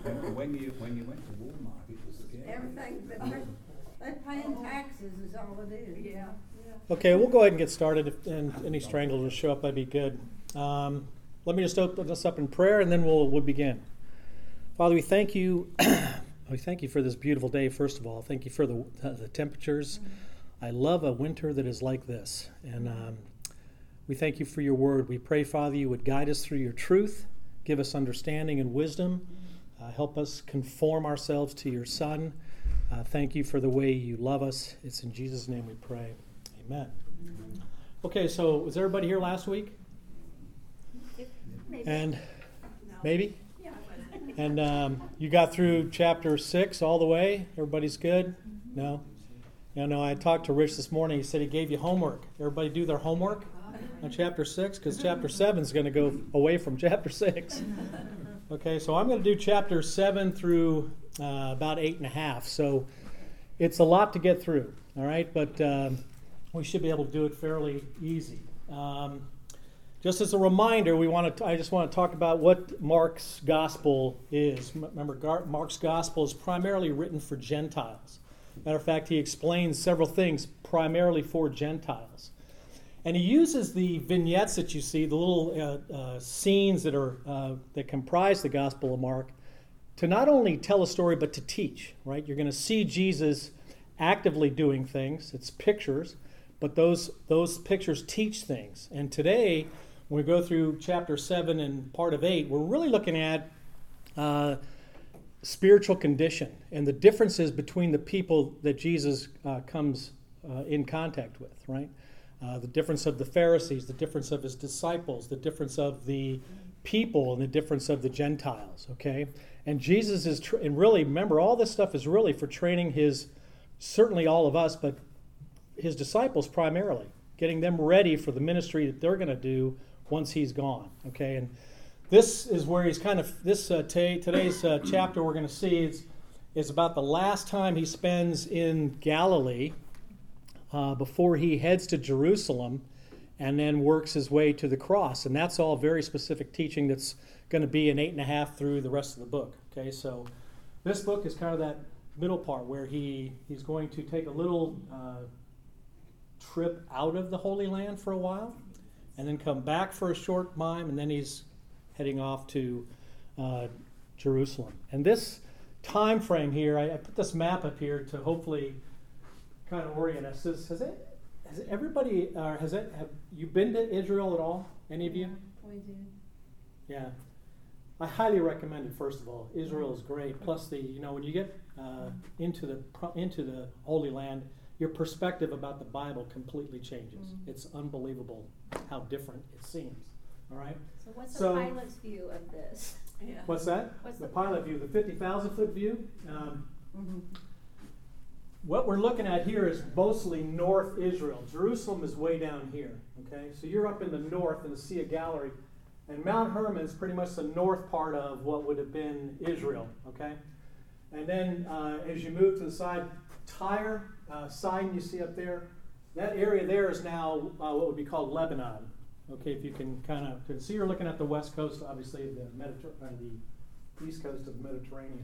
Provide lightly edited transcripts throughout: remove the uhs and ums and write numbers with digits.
When you went to Walmart, it was scary. Everything, they're paying taxes is all it is. Yeah. Okay, we'll go ahead and get started. If any stranglers show up, that'd be good. Let me just open us up in prayer, and then we'll begin. Father, we thank you. We thank you for this beautiful day. First of all, thank you for the temperatures. I love a winter that is like this, and we thank you for your word. We pray, Father, you would guide us through your truth, give us understanding and wisdom, help us conform ourselves to your Son. Thank you for the way you love us. It's in Jesus' name we pray. Amen. Okay, so was everybody here last week? Maybe. And maybe? Yeah. And you got through chapter 6 all the way? Everybody's good? No? No, I talked to Rich this morning. He said he gave you homework. Everybody do their homework on chapter 6? Because chapter 7 is going to go away from chapter 6. Okay, so I'm going to do chapter 7 through about 8.5. So it's a lot to get through, all right? But we should be able to do it fairly easy. Just as a reminder, I just want to talk about what Mark's gospel is. Remember, Mark's gospel is primarily written for Gentiles. Matter of fact, he explains several things primarily for Gentiles. And he uses the vignettes that you see, the little scenes that comprise the Gospel of Mark, to not only tell a story, but to teach, right? You're going to see Jesus actively doing things. It's pictures, but those pictures teach things. And today, when we go through chapter 7 and part of 8, we're really looking at spiritual condition and the differences between the people that Jesus comes in contact with, right? The difference of the Pharisees, the difference of his disciples, the difference of the people, and the difference of the Gentiles, okay? And Jesus is, and really, remember, all this stuff is really for training certainly all of us, but his disciples primarily, getting them ready for the ministry that they're going to do once he's gone, okay? And this is where he's kind of, today's chapter we're going to see is about the last time he spends in Galilee before he heads to Jerusalem and then works his way to the cross. And that's all very specific teaching that's going to be in 8.5 through the rest of the book. Okay, so this book is kind of that middle part where he's going to take a little trip out of the Holy Land for a while and then come back for a short time, and then he's heading off to Jerusalem. And this time frame here, I put this map up here to hopefully kind of orient us. Have you been to Israel at all? Any of you? We do. Yeah. I highly recommend it, first of all. Israel is great. Plus, when you get into the Holy Land, your perspective about the Bible completely changes. Mm-hmm. It's unbelievable how different it seems. All right? So what's the pilot's view of this? Yeah. What's that? The pilot view, the 50,000-foot view. What we're looking at here is mostly North Israel. Jerusalem is way down here. Okay, so you're up in the north in the Sea of Galilee, and Mount Hermon is pretty much the north part of what would have been Israel. Okay, and then as you move to the side, Tyre, Sidon, you see up there. That area there is now what would be called Lebanon. Okay, if you can kind of see, you're looking at the west coast, obviously, of the east coast of the Mediterranean.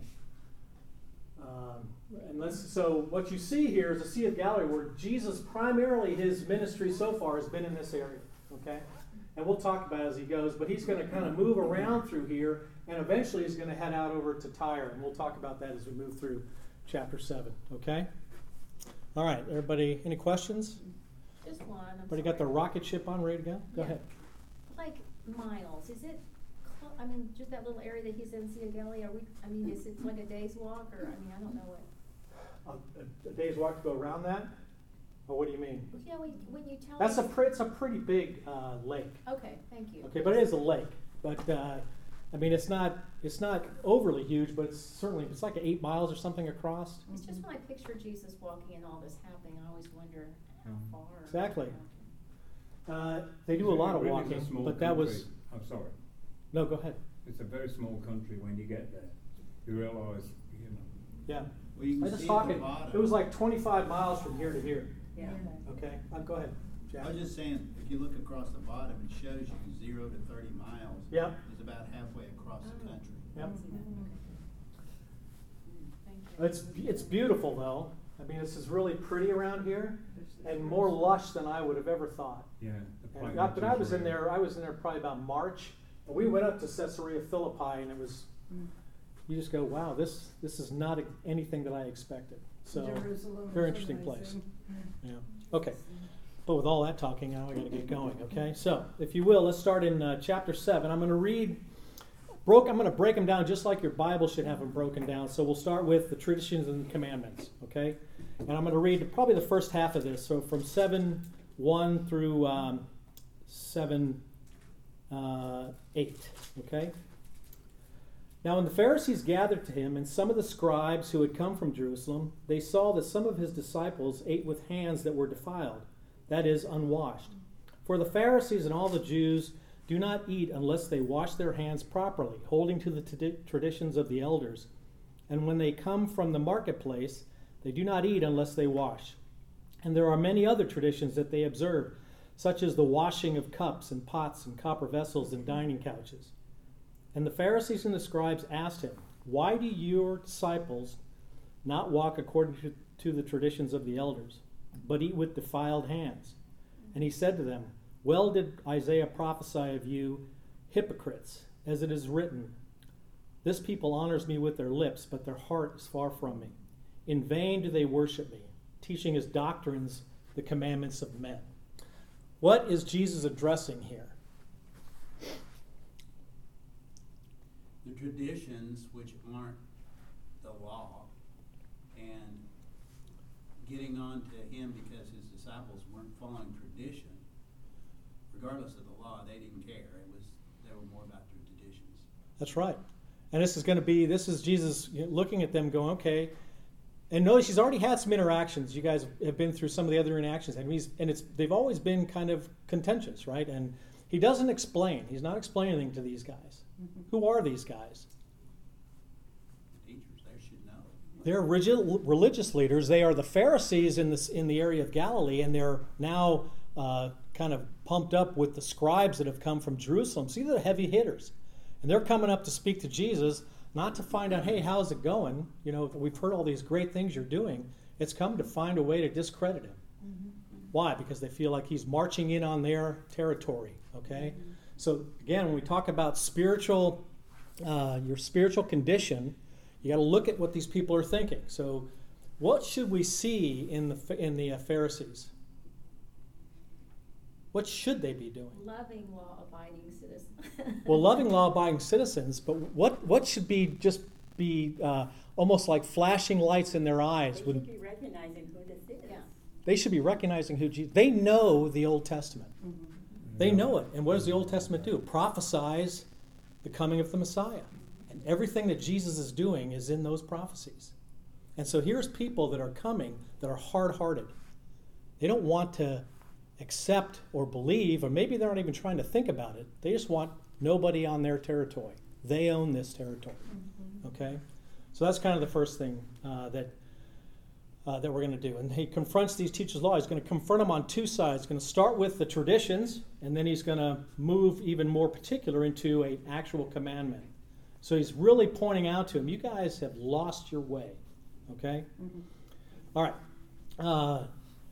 So what you see here is the Sea of Galilee, where Jesus, primarily his ministry so far has been in this area. Okay, and we'll talk about it as he goes, but he's going to kind of move around through here, and eventually he's going to head out over to Tyre, and we'll talk about that as we move through chapter 7. Okay. All right, everybody. Any questions? Just one. Everybody got their rocket ship on, ready to go? Go ahead. Like miles, is it? Just that little area that he's in, Sea of Galilee. Is it like a day's walk, or I don't know what. A day's walk to go around that, or what do you mean? Yeah, when you tell us, it's a pretty big lake. Okay, thank you. Okay, but it is a lake. But it's not overly huge, but it's like 8 miles or something across. It's just when I picture Jesus walking and all this happening, I always wonder how far. Exactly. They do a lot of walking, but that was. I'm sorry. No, go ahead. It's a very small country when you get there. You realize, Yeah. Well, you can I was just see talking. at the It was like 25 miles from here to here. Yeah. Okay. Go ahead, Jack. I was just saying, if you look across the bottom, it shows you 0 to 30 miles. Yep. Is about halfway across the country. Yep. It's beautiful though. I mean, this is really pretty around here, and more lush than I would have ever thought. Yeah. the And pine but I was in trees there. I was in there probably about March. But we went up to Caesarea Philippi, and it was. You just go, wow, this is not anything that I expected. So, Jerusalem very is interesting amazing. place. Yeah. Okay. But with all that talking, now I got to get going. Okay. So, if you will, let's start in chapter 7. I'm going to read. I'm going to break them down just like your Bible should have them broken down. So we'll start with the traditions and commandments. Okay. And I'm going to read probably the first half of this. So from 7:1 through 7:8. Okay. Now, when the Pharisees gathered to him, and some of the scribes who had come from Jerusalem, they saw that some of his disciples ate with hands that were defiled, that is, unwashed. For the Pharisees and all the Jews do not eat unless they wash their hands properly, holding to the traditions of the elders. And when they come from the marketplace, they do not eat unless they wash. And there are many other traditions that they observe, such as the washing of cups and pots and copper vessels and dining couches. And the Pharisees and the scribes asked him, "Why do your disciples not walk according to the traditions of the elders, but eat with defiled hands?" And he said to them, "Well did Isaiah prophesy of you, hypocrites, as it is written, 'This people honors me with their lips, but their heart is far from me. In vain do they worship me, teaching as doctrines the commandments of men.'" What is Jesus addressing here? The traditions which aren't the law, and getting on to him because his disciples weren't following tradition, regardless of the law, they didn't care. They were more about their traditions. That's right. And this is Jesus looking at them going, okay. And notice he's already had some interactions. You guys have been through some of the other interactions, and they've always been kind of contentious, right? And he doesn't explain. He's not explaining anything to these guys. Who are these guys? The teachers, they should know. They're religious leaders. They are the Pharisees in the area of Galilee, and they're now kind of pumped up with the scribes that have come from Jerusalem. So these are the heavy hitters. And they're coming up to speak to Jesus, not to find out, hey, how's it going? You know, we've heard all these great things you're doing. It's come to find a way to discredit him. Why? Because they feel like he's marching in on their territory, okay? So again, when we talk about your spiritual condition, you got to look at what these people are thinking. So what should we see in the Pharisees? What should they be doing? Loving law-abiding citizens. Well, loving law-abiding citizens, but what should be almost like flashing lights in their eyes? They should be recognizing who this is. Yeah. They should be recognizing who Jesus. They know the Old Testament. They know it. And what does the Old Testament do? Prophesies the coming of the Messiah. And everything that Jesus is doing is in those prophecies. And so here's people that are coming that are hard-hearted. They don't want to accept or believe, or maybe they're not even trying to think about it. They just want nobody on their territory. They own this territory. Okay? So that's kind of the first thing that we're going to do. And he confronts these teachers of law. He's going to confront them on two sides. He's going to start with the traditions, and then he's going to move even more particular into an actual commandment. So he's really pointing out to them, you guys have lost your way. Okay? All right.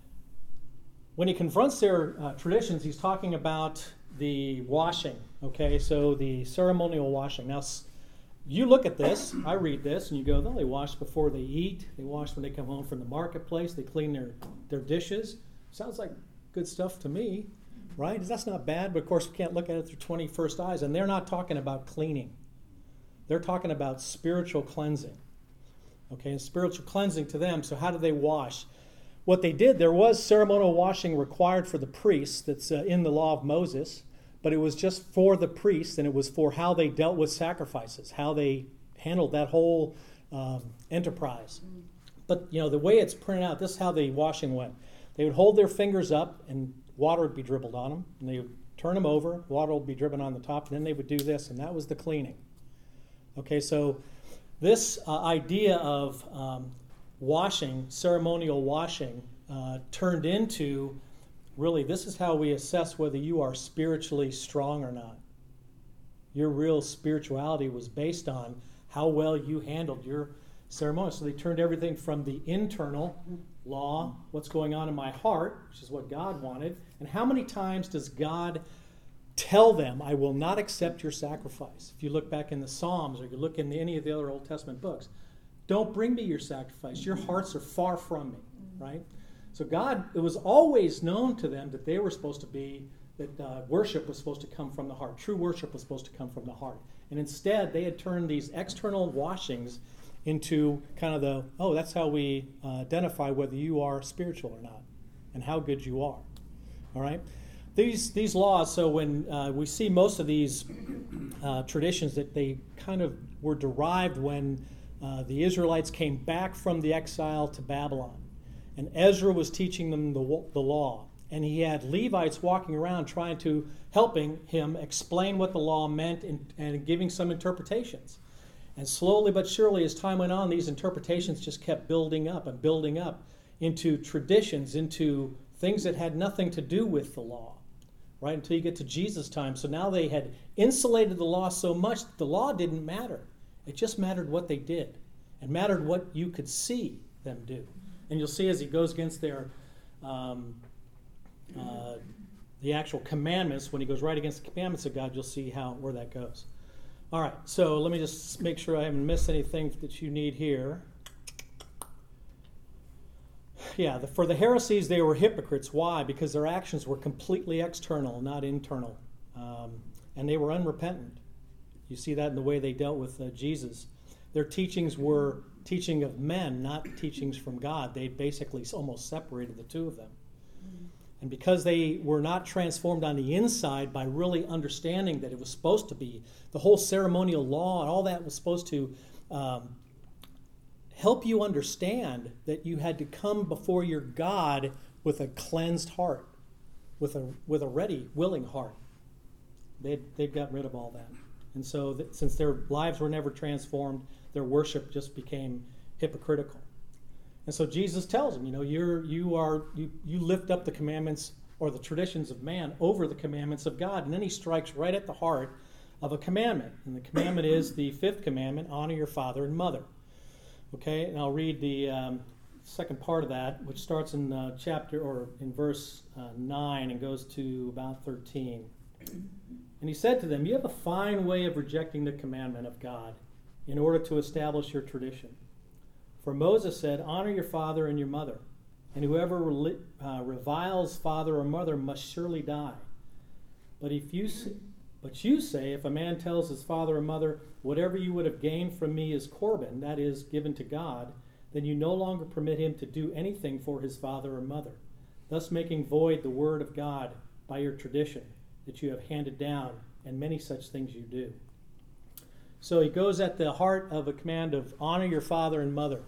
When he confronts their traditions, he's talking about the washing. Okay? So the ceremonial washing. Now, you look at this, I read this, and you go, oh, they wash before they eat. They wash when they come home from the marketplace. They clean their dishes. Sounds like good stuff to me, right? That's not bad, but of course we can't look at it through 21st eyes. And they're not talking about cleaning. They're talking about spiritual cleansing. Okay, and spiritual cleansing to them. So how do they wash? What they did, there was ceremonial washing required for the priests that's in the law of Moses. But it was just for the priests, and it was for how they dealt with sacrifices, how they handled that whole enterprise. But, the way it's printed out, this is how the washing went. They would hold their fingers up, and water would be dribbled on them. And they would turn them over, water would be dribbling on the top, and then they would do this, and that was the cleaning. Okay, so this idea of washing, ceremonial washing, turned into... Really, this is how we assess whether you are spiritually strong or not. Your real spirituality was based on how well you handled your ceremonial. So they turned everything from the internal law, what's going on in my heart, which is what God wanted. And how many times does God tell them, I will not accept your sacrifice? If you look back in the Psalms or you look in any of the other Old Testament books, don't bring me your sacrifice. Your hearts are far from me, right? So God, it was always known to them that they were supposed to be, that worship was supposed to come from the heart. True worship was supposed to come from the heart. And instead, they had turned these external washings into kind of the, oh, that's how we identify whether you are spiritual or not and how good you are. All right? These laws, so when we see most of these traditions that they kind of were derived when the Israelites came back from the exile to Babylon. And Ezra was teaching them the law. And he had Levites walking around trying to, helping him explain what the law meant and giving some interpretations. And slowly but surely, as time went on, these interpretations just kept building up and building up into traditions, into things that had nothing to do with the law, right, until you get to Jesus' time. So now they had insulated the law so much that the law didn't matter. It just mattered what they did. It mattered what you could see them do. And you'll see as he goes against their the actual commandments, when he goes right against the commandments of God, you'll see where that goes. All right, so let me just make sure I haven't missed anything that you need here. Yeah, for the Pharisees, they were hypocrites. Why? Because their actions were completely external, not internal. And they were unrepentant. You see that in the way they dealt with Jesus. Their teachings were teaching of men, not teachings from God. They basically almost separated the two of them. And because they were not transformed on the inside by really understanding that it was supposed to be, the whole ceremonial law and all that was supposed to help you understand that you had to come before your God with a cleansed heart, with a ready, willing heart. They've got rid of all that. And so since their lives were never transformed, their worship just became hypocritical. And so Jesus tells them, you lift up the commandments or the traditions of man over the commandments of God. And then he strikes right at the heart of a commandment. And the commandment is the fifth commandment, honor your father and mother. Okay, and I'll read the second part of that, which starts in in verse 9 and goes to about 13. And he said to them, you have a fine way of rejecting the commandment of God in order to establish your tradition. For Moses said, honor your father and your mother, and whoever reviles father or mother must surely die. But you say, if a man tells his father or mother, whatever you would have gained from me is Corban, that is, given to God, then you no longer permit him to do anything for his father or mother, thus making void the word of God by your tradition that you have handed down, and many such things you do. So he goes at the heart of a command of honor your father and mother.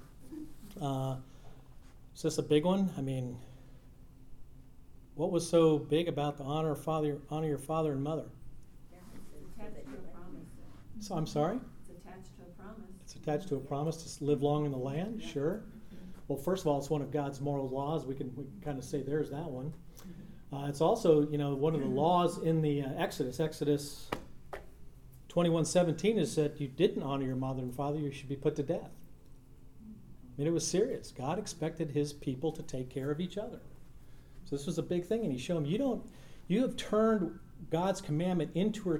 Is this a big one? I mean, what was so big about the honor your father and mother? It's attached to a promise. So I'm sorry? It's attached to a promise. It's attached to a promise to live long in the land? Yeah. Sure. Well, first of all, it's one of God's moral laws. We can kind of say there's that one. It's also, one of the laws in the Exodus 21:17 is that you didn't honor your mother and father, you should be put to death. I mean, it was serious. God expected his people to take care of each other. So this was a big thing, and he showed them, you have turned God's commandment into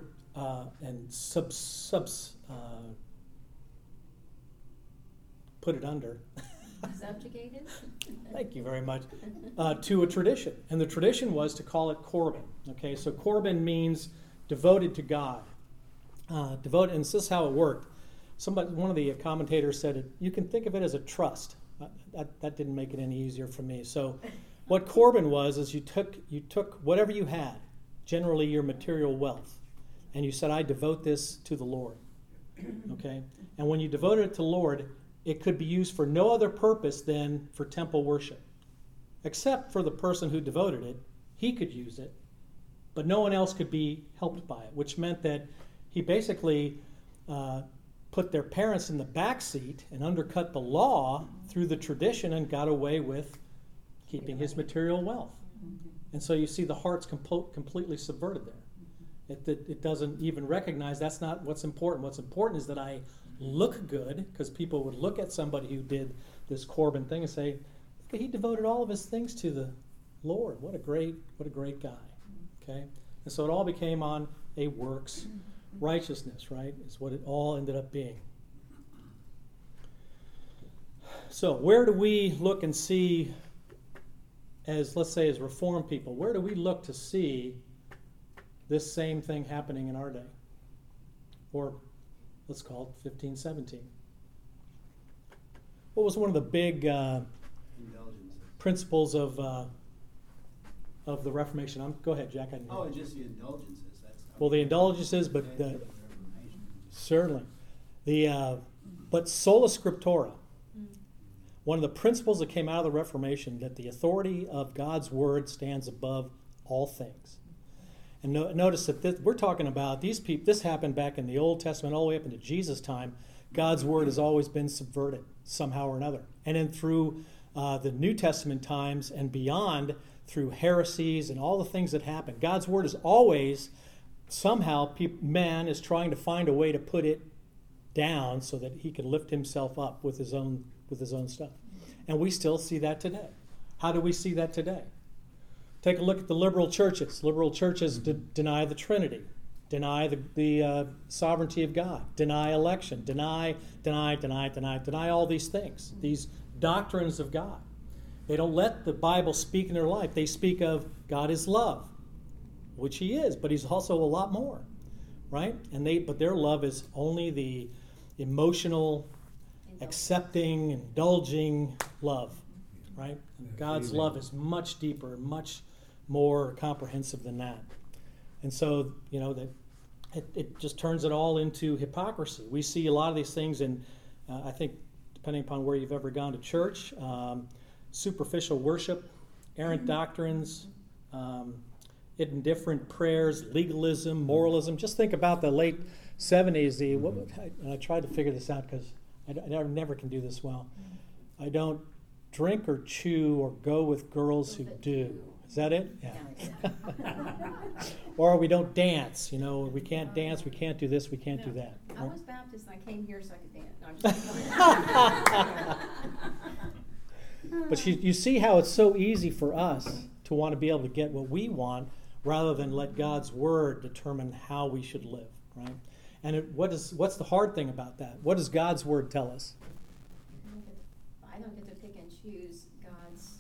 put it under. Subjugated? Thank you very much. To a tradition. And the tradition was to call it Corban. Okay, so Corban means devoted to God. Devoted, and this is how it worked. One of the commentators said you can think of it as a trust. That didn't make it any easier for me. So what Corban was is you took whatever you had, generally your material wealth, and you said, I devote this to the Lord. Okay? And when you devoted it to the Lord, it could be used for no other purpose than for temple worship. Except for the person who devoted it, he could use it, but no one else could be helped by it, which meant that he basically put their parents in the back seat and undercut the law through the tradition and got away with keeping his material wealth. And so you see the heart's completely subverted there. It doesn't even recognize that's not what's important. What's important is that I look good, because people would look at somebody who did this Corbin thing and say, he devoted all of his things to the Lord. What a great guy. Okay? And so it all became on a works righteousness, right? Is what it all ended up being. So where do we look and see, as let's say as Reformed people, where do we look to see this same thing happening in our day? Or let's call it 1517. What was one of the big Indulgences. principles of the Reformation? Go ahead, Jack. Oh, and just the indulgences. Well, the indulgences, but Reformation. certainly but sola scriptura. One of the principles that came out of the Reformation, that the authority of God's word stands above all things. And notice that we're talking about these people. This happened back in the Old Testament, all the way up into Jesus' time. God's word has always been subverted somehow or another. And then through the New Testament times and beyond, through heresies and all the things that happen, God's word is always somehow man is trying to find a way to put it down so that he can lift himself up with his own stuff. And we still see that today. How do we see that today? Take a look at the liberal churches. Liberal churches deny the Trinity, deny the sovereignty of God, deny election, deny all these things, these doctrines of God. They don't let the Bible speak in their life. They speak of God is love, which he is, but he's also a lot more, right? But their love is only the emotional, accepting, indulging love, right? And God's love is much deeper, much more comprehensive than that. And so, that it just turns it all into hypocrisy. We see a lot of these things in, I think, depending upon where you've ever gone to church, superficial worship, errant doctrines, indifferent prayers, legalism, moralism. Just think about the late 70s. And I tried to figure this out because I never can do this well. I don't drink or chew or go with girls who do. Is that it? Yeah. Or we don't dance. We can't dance. We can't do this. We can't do that. I was Baptist and I came here so I could dance. No, I'm just kidding. But you see how it's so easy for us to want to be able to get what we want rather than let God's word determine how we should live, right? And what's the hard thing about that? What does God's word tell us? I don't get to pick and choose God's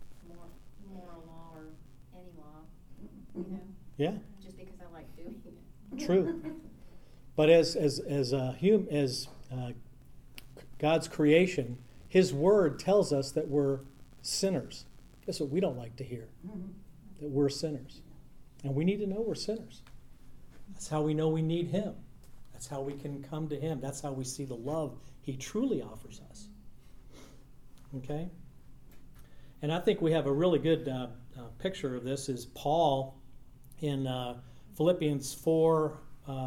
moral law or any law, Yeah, just because I like doing it. true. But as God's creation, his word tells us that we're sinners. Guess what we don't like to hear? That we're sinners. And we need to know we're sinners. That's how we know we need him. That's how we can come to him. That's how we see the love he truly offers us. Okay? And I think we have a really good picture of this is Paul in Philippians 4,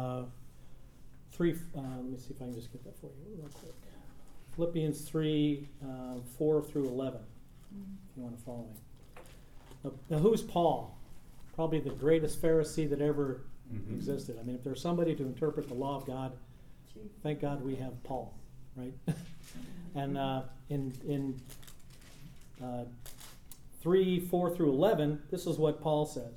3, let me see if I can just get that for you real quick. Philippians 3, 4 through 11, if you want to follow me. Now who's Paul? Probably the greatest Pharisee that ever existed. I mean, if there's somebody to interpret the law of God, thank God we have Paul, right? And in 3, 4 through 11, this is what Paul says.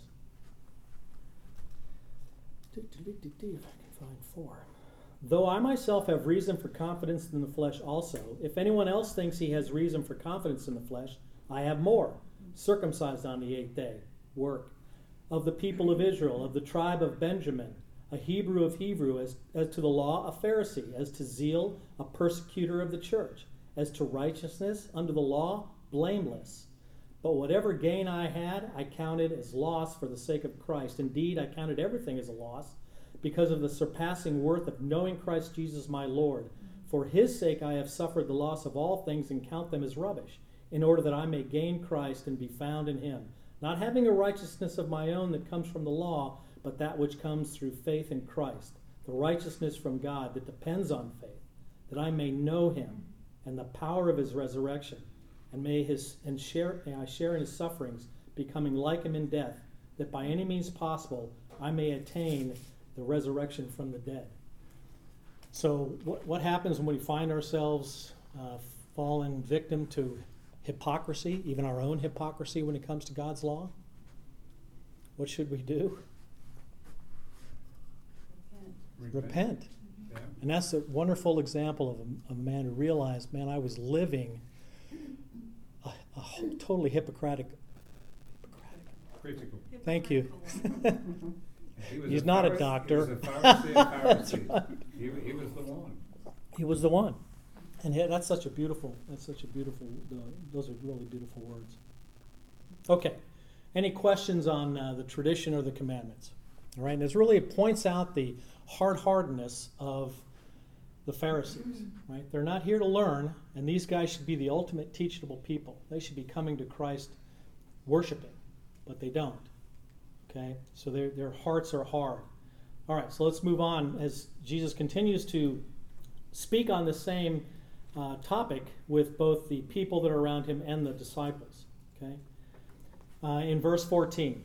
If I can find 4. Though I myself have reason for confidence in the flesh also, if anyone else thinks he has reason for confidence in the flesh, I have more. Circumcised on the 8th day, work. Of the people of Israel, of the tribe of Benjamin, a Hebrew of Hebrew, as to the law, a Pharisee, as to zeal, a persecutor of the church, as to righteousness, under the law, blameless. But whatever gain I had, I counted as loss for the sake of Christ. Indeed, I counted everything as a loss, because of the surpassing worth of knowing Christ Jesus my Lord. For his sake I have suffered the loss of all things and count them as rubbish, in order that I may gain Christ and be found in him, not having a righteousness of my own that comes from the law, but that which comes through faith in Christ, the righteousness from God that depends on faith, that I may know him and the power of his resurrection, and may I share in his sufferings, becoming like him in death, that by any means possible I may attain the resurrection from the dead. So what happens when we find ourselves fallen victim to hypocrisy, even our own hypocrisy when it comes to God's law? What should we do? Repent. Yeah. And that's a wonderful example of a man who realized, man, I was living a totally hypocritic. Critical. Thank you. He was He's a not a Pharisee- doctor. He was a Pharisee of That's Pharisees. right. He was the one. He was the one. And that's such a beautiful, those are really beautiful words. Okay. Any questions on the tradition or the commandments? All right. And it really points out the hard-heartedness of the Pharisees, right? They're not here to learn, and these guys should be the ultimate teachable people. They should be coming to Christ worshiping, but they don't. Okay? So their hearts are hard. All right, so let's move on as Jesus continues to speak on the same topic with both the people that are around him and the disciples. Okay? In verse 14.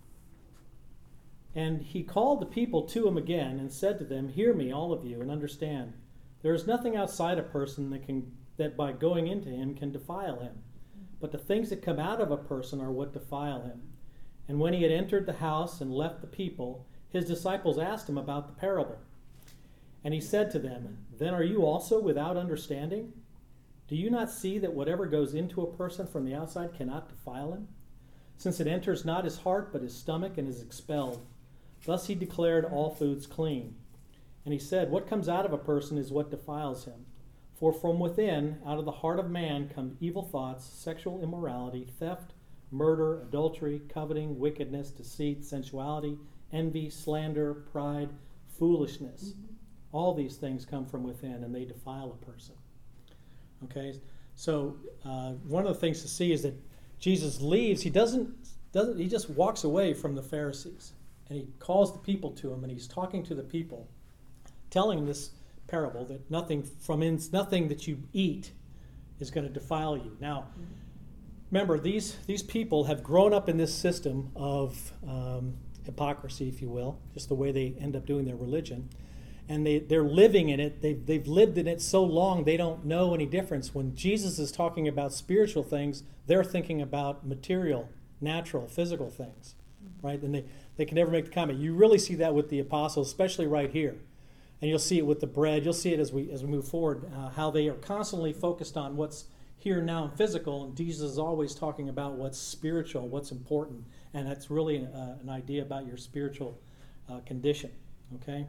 And he called the people to him again and said to them, "Hear me, all of you, and understand. There is nothing outside a person that by going into him can defile him. But the things that come out of a person are what defile him." And when he had entered the house and left the people, his disciples asked him about the parable. And he said to them, "Then are you also without understanding? Do you not see that whatever goes into a person from the outside cannot defile him? Since it enters not his heart but his stomach and is expelled. Thus he declared all foods clean. And he said, what comes out of a person is what defiles him. For from within, out of the heart of man, come evil thoughts, sexual immorality, theft, murder, adultery, coveting, wickedness, deceit, sensuality, envy, slander, pride, foolishness. All these things come from within, and they defile a person. Okay, so one of the things to see is that Jesus leaves. He he just walks away from the Pharisees, and he calls the people to him, and he's talking to the people, telling this parable that nothing that you eat is going to defile you. Now, remember, these people have grown up in this system of hypocrisy, if you will, just the way they end up doing their religion. And they're living in it. They've lived in it so long they don't know any difference. When Jesus is talking about spiritual things, they're thinking about material, natural, physical things, right? And they can never make the comment. You really see that with the apostles, especially right here. And you'll see it with the bread. You'll see it as we move forward, how they are constantly focused on what's here now and physical, and Jesus is always talking about what's spiritual, what's important. And that's really an idea about your spiritual condition, okay?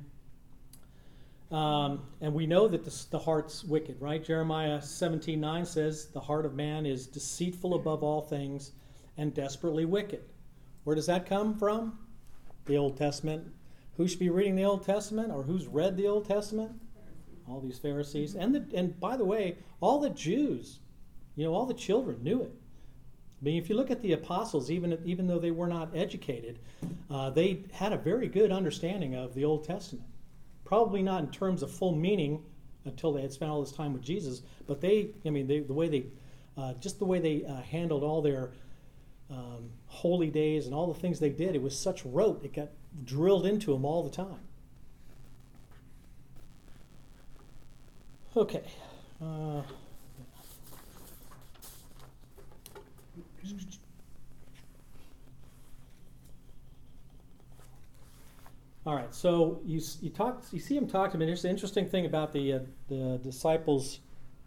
And we know that the heart's wicked, right? Jeremiah 17:9 says, the heart of man is deceitful above all things and desperately wicked. Where does that come from? The Old Testament. Who should be reading the Old Testament, or who's read the Old Testament? All these Pharisees. And by the way, all the Jews, all the children knew it. I mean, if you look at the apostles, even though they were not educated, they had a very good understanding of the Old Testament. Probably not in terms of full meaning until they had spent all this time with Jesus, but the way they handled all their holy days and all the things they did, it was such rote, it got drilled into them all the time. Okay. All right, so you see him talk to me. There's an interesting thing about the disciples'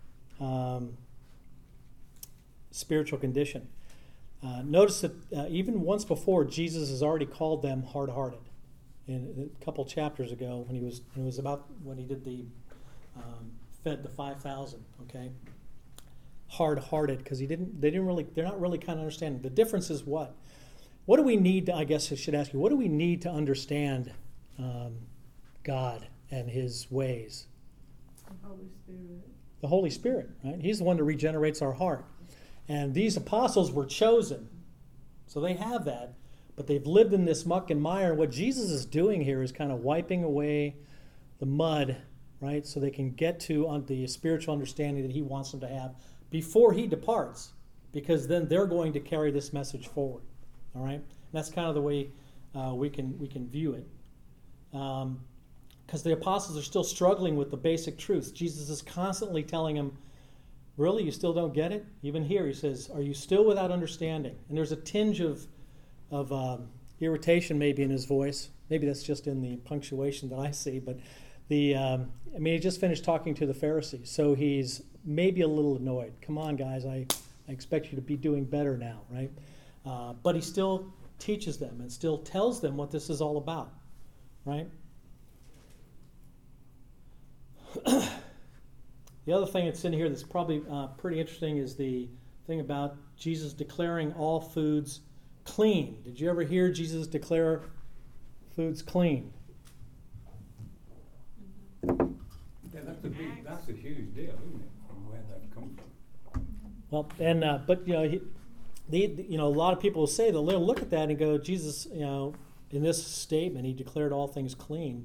spiritual condition. Notice that even once before, Jesus has already called them hard-hearted. In a couple chapters ago, when he did the fed the 5,000. Okay, hard-hearted, because they're not really kind of understanding. The difference is what? What do we need to, I guess I should ask you, what do we need to understand God and his ways? The Holy Spirit. The Holy Spirit, right? He's the one that regenerates our heart. And these apostles were chosen. So they have that. But they've lived in this muck and mire. And what Jesus is doing here is kind of wiping away the mud, right? So they can get to the spiritual understanding that he wants them to have before he departs. Because then they're going to carry this message forward. All right? And that's kind of the way we can view it. A because the apostles are still struggling with the basic truths. Jesus is constantly telling them, really, you still don't get it? Even here he says, are you still without understanding? And there's a tinge of irritation maybe in his voice. Maybe that's just in the punctuation that I see. But he just finished talking to the Pharisees, so he's maybe a little annoyed. Come on, guys, I expect you to be doing better now, right? But he still teaches them and still tells them what this is all about, right? The other thing that's in here that's probably pretty interesting is the thing about Jesus declaring all foods clean. Did you ever hear Jesus declare foods clean? Yeah, that's a huge deal, isn't it? From where that comes from. Well, and but a lot of people will say they'll look at that and go, Jesus, in this statement, he declared all things clean.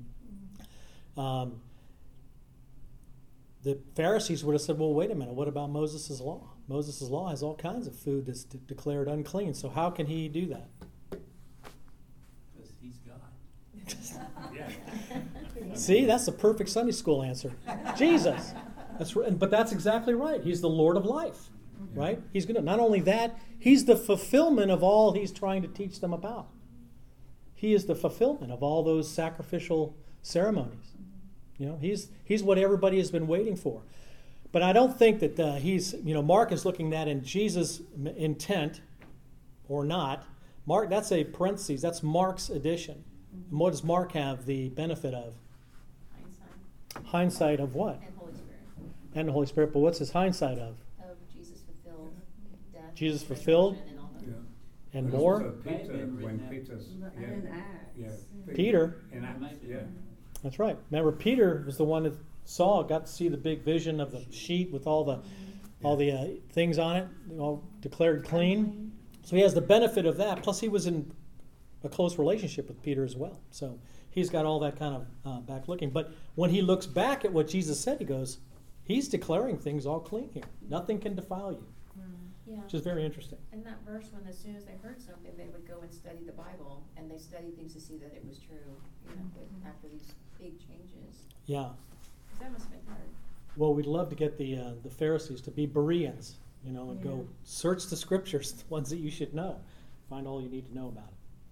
The Pharisees would have said, well, wait a minute, what about Moses' law? Moses' law has all kinds of food that's declared unclean, so how can he do that? Because he's God. Yeah. See, that's the perfect Sunday school answer. Jesus. But that's exactly right. He's the Lord of life, right? He's going to, not only that, he's the fulfillment of all he's trying to teach them about. He is the fulfillment of all those sacrificial ceremonies. He's what everybody has been waiting for. But I don't think that Mark is looking at in Jesus' intent or not. Mark, that's a parentheses. That's Mark's addition. And what does Mark have the benefit of? Hindsight of what? And Holy Spirit. And the Holy Spirit. But what's his hindsight of? Of Jesus fulfilled death. Jesus fulfilled? And all that. Yeah. And But more? also Peter, when Peter's... And in Acts. Yeah. Peter. In Acts, yeah. That's right. Remember, Peter was the one that got to see the big vision of the sheet with all the things on it, all declared clean. So he has the benefit of that. Plus, he was in a close relationship with Peter as well. So he's got all that kind of back looking. But when he looks back at what Jesus said, he goes, he's declaring things all clean here. Nothing can defile you, Yeah. which is very interesting. And that verse, when as soon as they heard something, they would go and study the Bible, and they studied things to see that it was true, after these big changes. Yeah. 'Cause that must have been hard. Well, we'd love to get the Pharisees to be Bereans, and Yeah. go search the scriptures, the ones that you should know. Find all you need to know about it.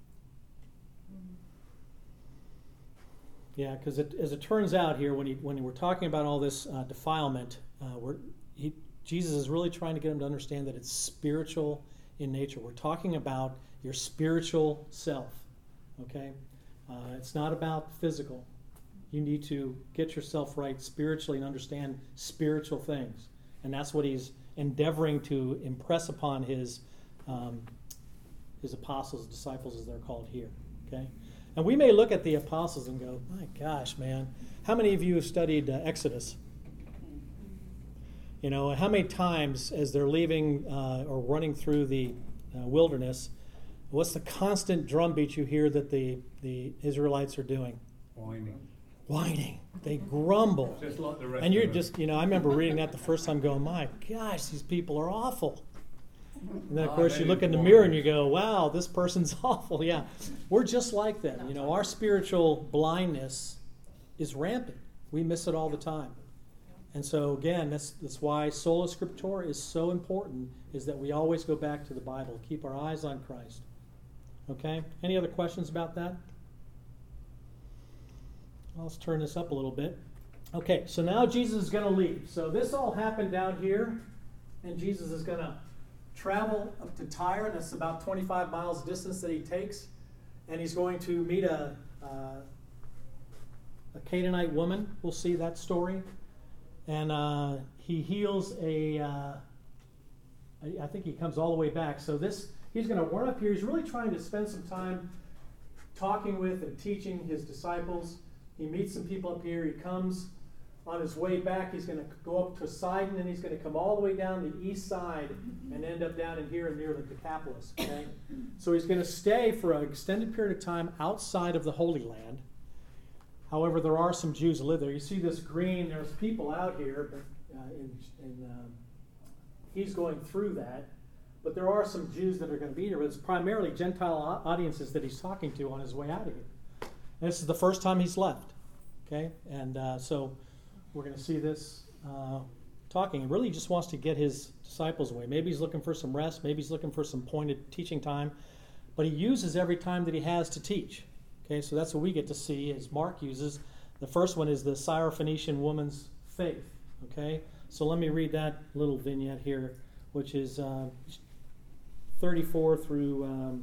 Yeah, because as it turns out here, when we're talking about all this defilement, Jesus is really trying to get them to understand that it's spiritual in nature. We're talking about your spiritual self, okay? It's not about physical. You need to get yourself right spiritually and understand spiritual things. And that's what he's endeavoring to impress upon his apostles, disciples as they're called here, okay? And we may look at the apostles and go, my gosh, man, how many of you have studied Exodus? How many times as they're leaving or running through the wilderness, what's the constant drumbeat you hear that the Israelites are doing? Whining. They grumble. Just like the rest And you're of us. just, I remember reading that the first time going, my gosh, these people are awful. And then, of course, you look in the mirror and you go, wow, this person's awful. Yeah, we're just like them. Our spiritual blindness is rampant. We miss it all the time. And so, again, that's why Sola Scriptura is so important, is that we always go back to the Bible, keep our eyes on Christ. Okay? Any other questions about that? Well, let's turn this up a little bit. Okay, so now Jesus is going to leave. So this all happened down here, and Jesus is going to travel up to Tyre. That's about 25 miles distance that he takes. And he's going to meet a Canaanite woman. We'll see that story. And he heals I think he comes all the way back. So he's going to run up here. He's really trying to spend some time talking with and teaching his disciples. He meets some people up here. He comes on his way back. He's going to go up to Sidon, and he's going to come all the way down the east side and end up down in here near the Decapolis. Okay? So he's going to stay for an extended period of time outside of the Holy Land. However, there are some Jews that live there. You see this green, there's people out here, but he's going through that. But there are some Jews that are going to be here, but it's primarily Gentile audiences that he's talking to on his way out of here. And this is the first time he's left. Okay, and so we're going to see this talking. He really just wants to get his disciples away. Maybe he's looking for some rest. Maybe he's looking for some pointed teaching time. But he uses every time that he has to teach. Okay, so that's what we get to see as Mark uses. The first one is the Syrophoenician woman's faith. Okay, so let me read that little vignette here, which is 24 through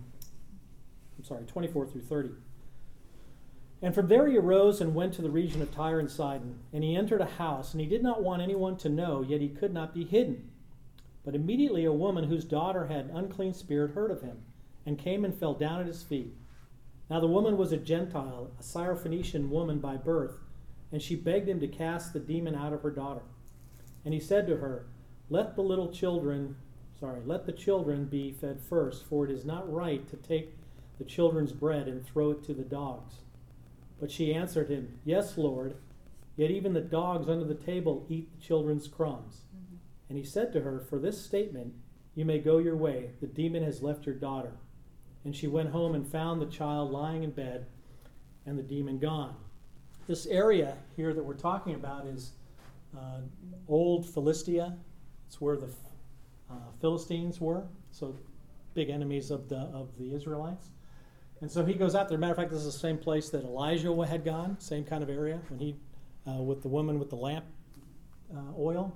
30. And from there he arose and went to the region of Tyre and Sidon. And he entered a house, and he did not want anyone to know, yet he could not be hidden. But immediately a woman whose daughter had an unclean spirit heard of him, and came and fell down at his feet. Now the woman was a Gentile, a Syrophoenician woman by birth, and she begged him to cast the demon out of her daughter. And he said to her, Let the children be fed first, for it is not right to take the children's bread and throw it to the dogs. But she answered him, Yes, Lord, yet even the dogs under the table eat the children's crumbs. Mm-hmm. And he said to her, For this statement you may go your way, the demon has left your daughter. And she went home and found the child lying in bed and the demon gone. This area here that we're talking about is old Philistia. It's where the Philistines were, so big enemies of the Israelites. And so he goes out there. Matter of fact, this is the same place that Elijah had gone, same kind of area, when he with the woman with the lamp oil.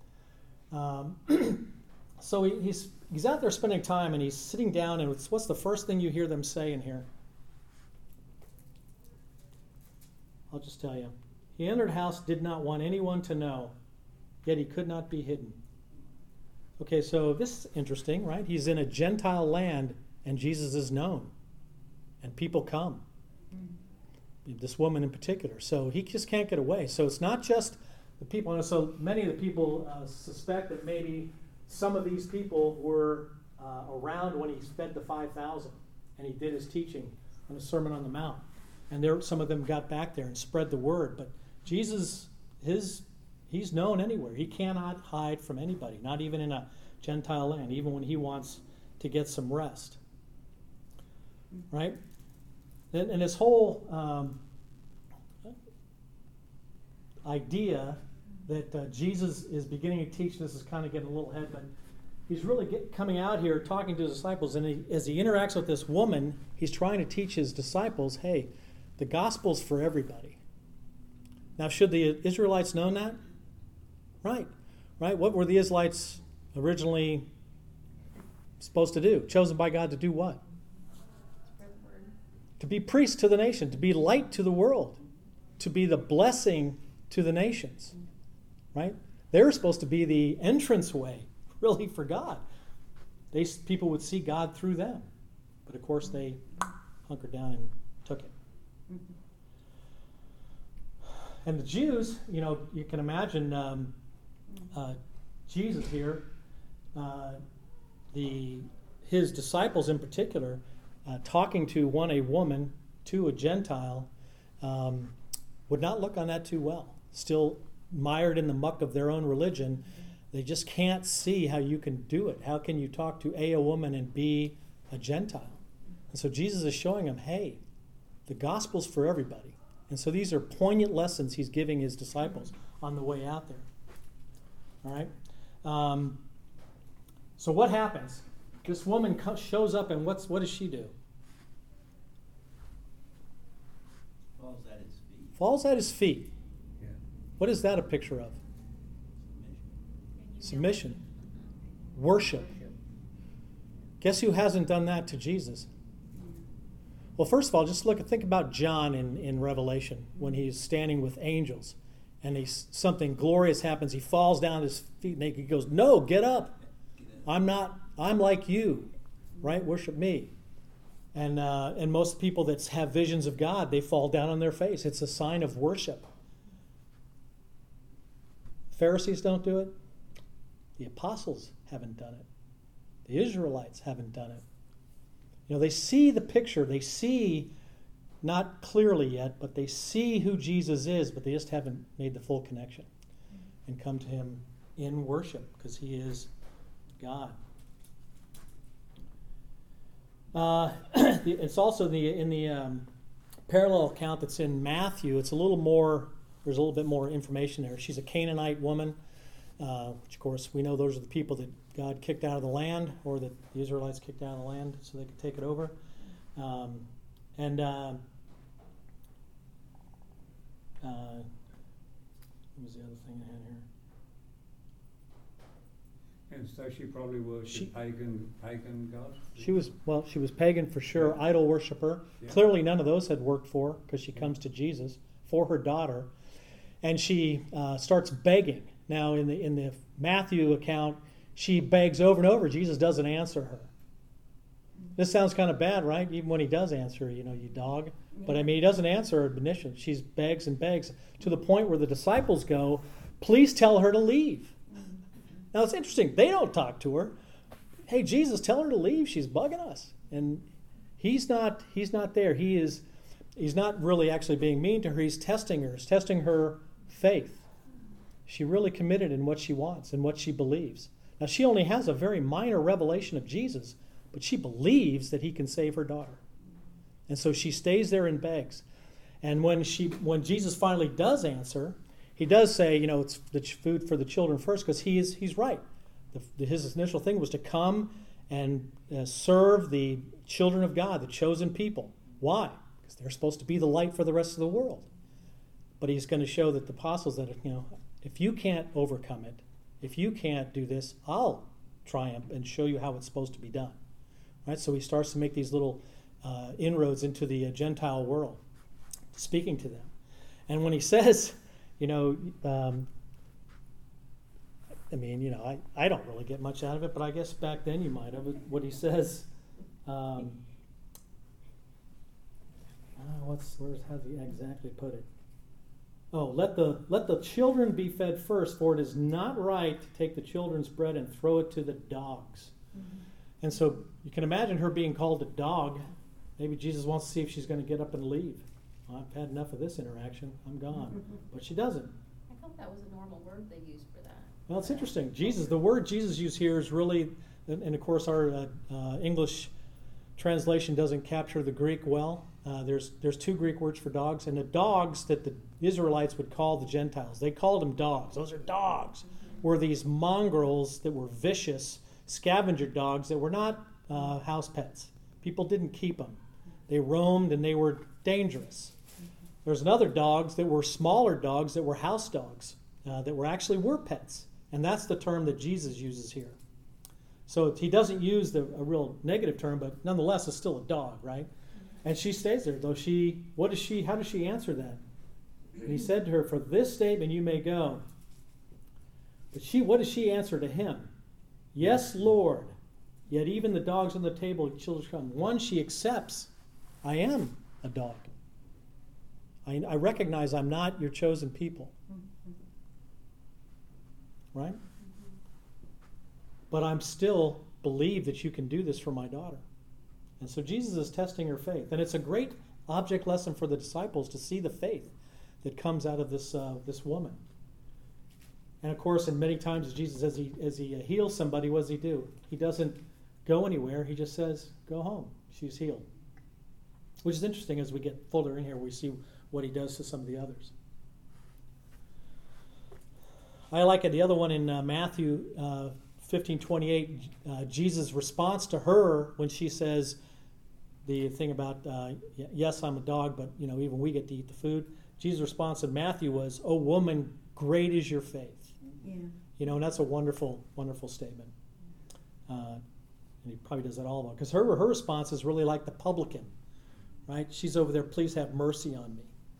So he's out there spending time, and he's sitting down, and what's the first thing you hear them say in here? I'll just tell you. He entered a house, did not want anyone to know, yet he could not be hidden. Okay, so this is interesting, right? He's in a Gentile land, and Jesus is known, and people come. This woman in particular. So he just can't get away. So it's not just the people. And so many of the people suspect that maybe some of these people were around when he fed the 5,000 and he did his teaching on the Sermon on the Mount. And some of them got back there and spread the word. But Jesus, he's known anywhere. He cannot hide from anybody, not even in a Gentile land, even when he wants to get some rest. Right? And this whole idea that Jesus is beginning to teach, this is kind of getting a little ahead, but he's really coming out here talking to his disciples, and as he interacts with this woman, he's trying to teach his disciples, hey, the gospel's for everybody. Now, should the Israelites known that? Right. What were the Israelites originally supposed to do? Chosen by God to do what? Spread the word. To be priests to the nation, to be light to the world, to be the blessing to the nations. Right? They were supposed to be the entranceway, really, for God. People would see God through them. But of course, they hunkered down and took it. And the Jews, you can imagine Jesus here, his disciples in particular, talking to a woman, to a Gentile, would not look on that too well. Still mired in the muck of their own religion, they just can't see how you can do it. How can you talk to a woman and be a Gentile? And so Jesus is showing them, hey, the gospel's for everybody. And so these are poignant lessons he's giving his disciples on the way out there. All right? So what happens? This woman shows up, and what does she do? Falls at his feet. Falls at his feet. Yeah. What is that a picture of? Submission. Worship. Guess who hasn't done that to Jesus? Well, first of all, just think about John in Revelation when he's standing with angels and something glorious happens. He falls down at his feet and he goes, no, get up. I'm like you, right? Worship me. And most people that have visions of God, they fall down on their face. It's a sign of worship. Pharisees don't do it. The apostles haven't done it. The Israelites haven't done it. They see the picture. They see, not clearly yet, but they see who Jesus is, but they just haven't made the full connection and come to him in worship because he is God. It's also in the parallel account that's in Matthew. It's a little more, there's a little bit more information there. She's a Canaanite woman, which of course we know those are the people that God kicked out of the land, or that the Israelites kicked out of the land so they could take it over. What was the other thing I had here? And so she probably was She- pagan god? She was pagan for sure, idol worshiper. Yeah. Clearly none of those had worked for her, because she comes to Jesus for her daughter. And she starts begging. Now in the Matthew account, she begs over and over. Jesus doesn't answer her. This sounds kind of bad, right? Even when he does answer, you dog. But I mean, he doesn't answer her admonition. She begs and begs to the point where the disciples go, please tell her to leave. Now it's interesting. They don't talk to her. Hey, Jesus, tell her to leave. She's bugging us. And he's not there. He's not really actually being mean to her. He's testing her. He's testing her faith. She really committed in what she wants and what she believes. Now she only has a very minor revelation of Jesus, but she believes that he can save her daughter. And so she stays there and begs. And when Jesus finally does answer, he does say, it's the food for the children first, because he's right. His initial thing was to come and serve the children of God, the chosen people. Why? Because they're supposed to be the light for the rest of the world. But he's going to show that the apostles that, if you can't overcome it, if you can't do this, I'll triumph and show you how it's supposed to be done. Right? So he starts to make these little inroads into the Gentile world, speaking to them. And when he says, I don't really get much out of it, but I guess back then you might have. What he says, how does he exactly put it? Oh, let the children be fed first, for it is not right to take the children's bread and throw it to the dogs. Mm-hmm. And so you can imagine her being called a dog. Maybe Jesus wants to see if she's going to get up and leave. Well, I've had enough of this interaction. I'm gone. But she doesn't. I thought that was a normal word they used for that. Well, it's interesting. The word Jesus used here is really, and of course our English translation doesn't capture the Greek well. There's two Greek words for dogs, and the dogs that the Israelites would call the Gentiles, they called them dogs. Those are dogs. Were these mongrels that were vicious scavenger dogs that were not house pets. People didn't keep them. They roamed and they were dangerous. There's another dogs that were smaller dogs that were house dogs that were pets, and that's the term that Jesus uses here. So he doesn't use a real negative term, but nonetheless, it's still a dog, right? And she stays there, though. How does she answer that? And he said to her, "For this statement you may go." But what does she answer to him? "Yes, Lord. Yet even the dogs on the table, children come." One, she accepts, I am a dog. I recognize I'm not your chosen people. Right? But I'm still believe that you can do this for my daughter. And so Jesus is testing her faith. And it's a great object lesson for the disciples to see the faith that comes out of this woman. And of course, and many times Jesus, as he heals somebody, what does he do? He doesn't go anywhere. He just says, "Go home. She's healed." Which is interesting as we get further in here. We see what he does to some of the others. I like it. The other one in Matthew 15:28, Jesus' response to her when she says the thing about, yes, I'm a dog, but even we get to eat the food. Jesus' response in Matthew was, "Oh woman, great is your faith." Yeah. And that's a wonderful, wonderful statement. And he probably does that all of them. Because her response is really like the publican, right? She's over there, "Please have mercy on me."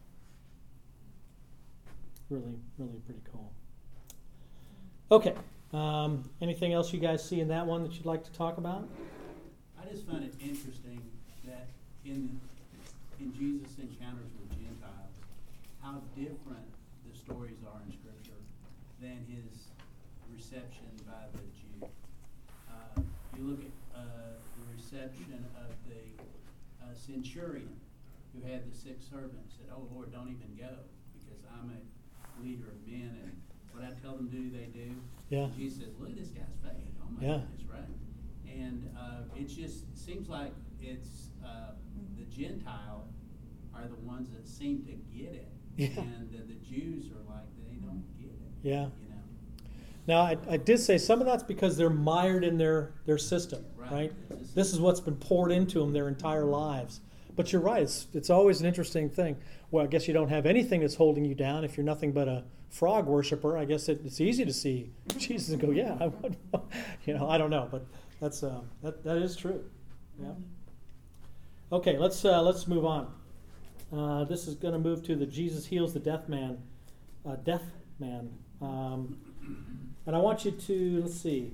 Really, really pretty cool. Okay. Anything else you guys see in that one that you'd like to talk about? I just find it interesting that in Jesus' encounters with Gentiles, how different the stories are in Scripture than his reception by the Jew. You look at the reception of the centurion who had the sick servant, said, "Oh Lord, don't even go, because I'm a leader of men, and what I tell them to do, they do." Yeah. And Jesus says, "Look at this guy's faith. Oh my Yeah. goodness, right?" And it just seems like it's the Gentile are the ones that seem to get it. Yeah. And the Jews are like, they don't get it. Yeah. You know? Now, I did say some of that's because they're mired in their system, right? This is what's been poured into them their entire lives. But you're right, it's always an interesting thing. Well, I guess you don't have anything that's holding you down. If you're nothing but a frog worshiper, I guess it's easy to see Jesus and go, yeah, I would, I don't know, but that's that is true. Yeah. Okay, let's move on. This is going to move to the Jesus heals the deaf man. And I want you to, let's see.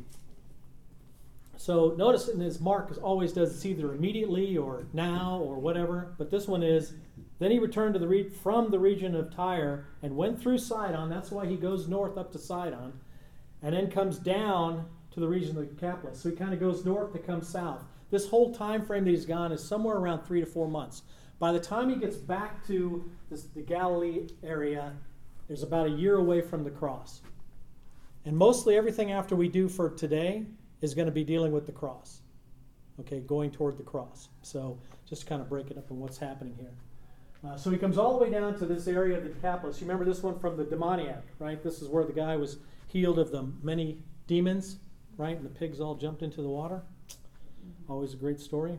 So notice in his Mark always does it's either immediately or now or whatever, but this one is, then he returned to from the region of Tyre and went through Sidon. That's why he goes north up to Sidon, and then comes down to the region of the Decapolis. So he kind of goes north to come south. This whole time frame that he's gone is somewhere around 3 to 4 months. By the time he gets back to the Galilee area, there's about a year away from the cross. And mostly everything after we do for today is going to be dealing with the cross. Okay, going toward the cross. So just to kind of break it up on what's happening here. So he comes all the way down to this area of the Decapolis. You remember this one from the demoniac, right? This is where the guy was healed of the many demons, right? And the pigs all jumped into the water. Always a great story.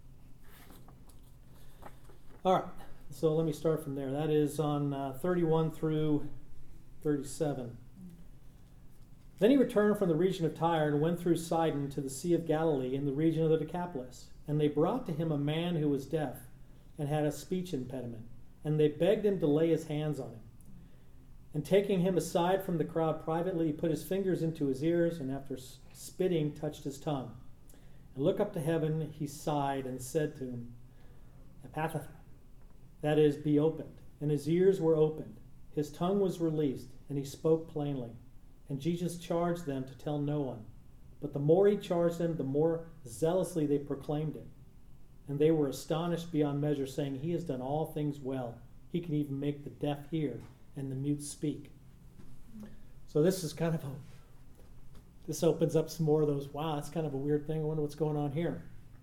All right, so let me start from there. That is on 31 through 37. Then he returned from the region of Tyre and went through Sidon to the Sea of Galilee in the region of the Decapolis. And they brought to him a man who was deaf and had a speech impediment. And they begged him to lay his hands on him. And taking him aside from the crowd privately, he put his fingers into his ears and after spitting touched his tongue. And looked up to heaven, he sighed and said to him, Epaphatha, that is, be opened. And his ears were opened. His tongue was released, and he spoke plainly. And Jesus charged them to tell no one. But the more he charged them, the more zealously they proclaimed it. And they were astonished beyond measure, saying, He has done all things well. He can even make the deaf hear and the mute speak. So this is kind of this opens up some more of those, wow, that's kind of a weird thing. I wonder what's going on here.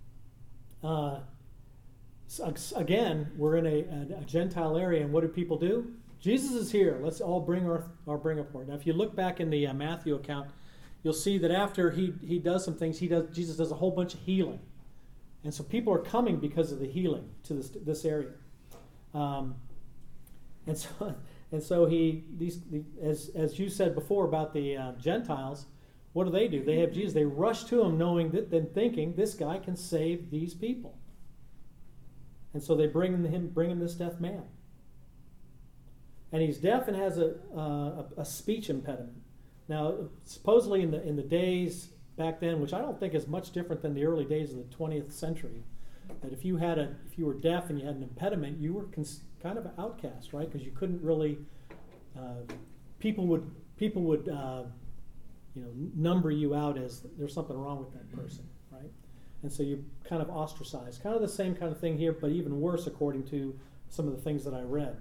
So again, we're in a Gentile area, and what do people do? Jesus is here. Let's all bring our bring up for it. Now, if you look back in the Matthew account, you'll see that after he does some things, Jesus does a whole bunch of healing, and so people are coming because of the healing to this area, and so as you said before about the Gentiles, what do? They have Jesus. They rush to him, knowing that, then thinking this guy can save these people, and so they bring him this deaf man. And he's deaf and has a speech impediment. Now, supposedly in the days back then, which I don't think is much different than the early days of the 20th century, that if you were deaf and you had an impediment, you were kind of an outcast, right? Because you couldn't really. People would number you out as there's something wrong with that person, right? And so you kind of ostracized. Kind of the same kind of thing here, but even worse according to some of the things that I read.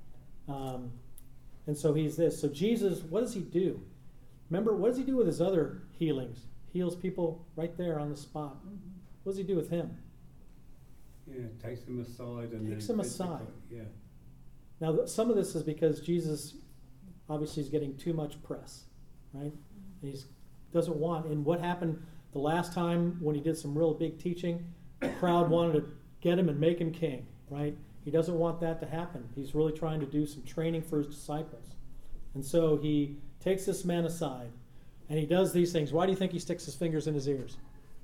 And so he's this. So Jesus, what does he do? Remember, what does he do with his other healings? Heals people right there on the spot. What does he do with him? Yeah, takes them aside and Takes then them aside. Yeah. Now, some of this is because Jesus obviously is getting too much press, right? And he doesn't want. And what happened the last time when he did some real big teaching? The crowd wanted to get him and make him king, right? He doesn't want that to happen. He's really trying to do some training for his disciples. And so he takes this man aside, and he does these things. Why do you think he sticks his fingers in his ears?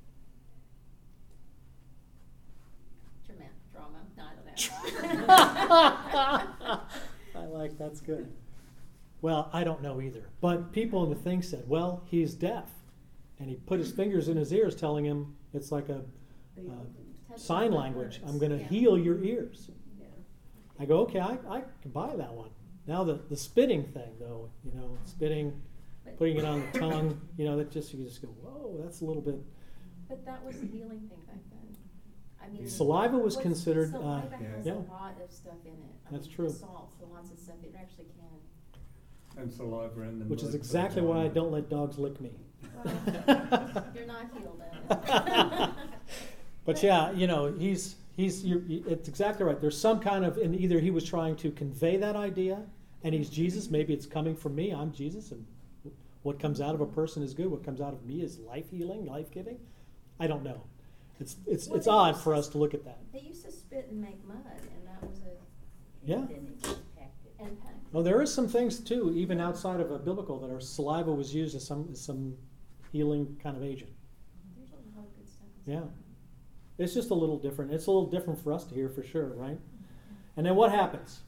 Drama. No, I don't know. I like, that's good. Well, I don't know either. But people in the thing said, well, he's deaf. And he put his fingers in his ears telling him it's like a sign language. I'm going to heal your ears. I go, okay, I can buy that one. Now the spitting thing, though, spitting, putting it on the tongue, that you just go, whoa, that's a little bit. But that was a healing thing back then. I mean, saliva was considered. Saliva has yeah. a lot of stuff in it. That's true. Salts, lots of stuff. It actually can. And saliva in the Which is mud, exactly why I don't let dogs lick me. Well, you're not healed then. But yeah, he's It's exactly right. There's some kind of, and either he was trying to convey that idea, and he's Jesus. Maybe it's coming from me. I'm Jesus, and what comes out of a person is good. What comes out of me is life healing, life giving. I don't know. It's odd for us to look at that. They used to spit and make mud, and that was a Yeah. Then it just packed it. impact. Well, there is some things too, even outside of a biblical, that our saliva was used as some healing kind of agent. There's a lot of good stuff. in Yeah. saliva. It's just a little different. It's a little different for us to hear for sure, right? And then what happens?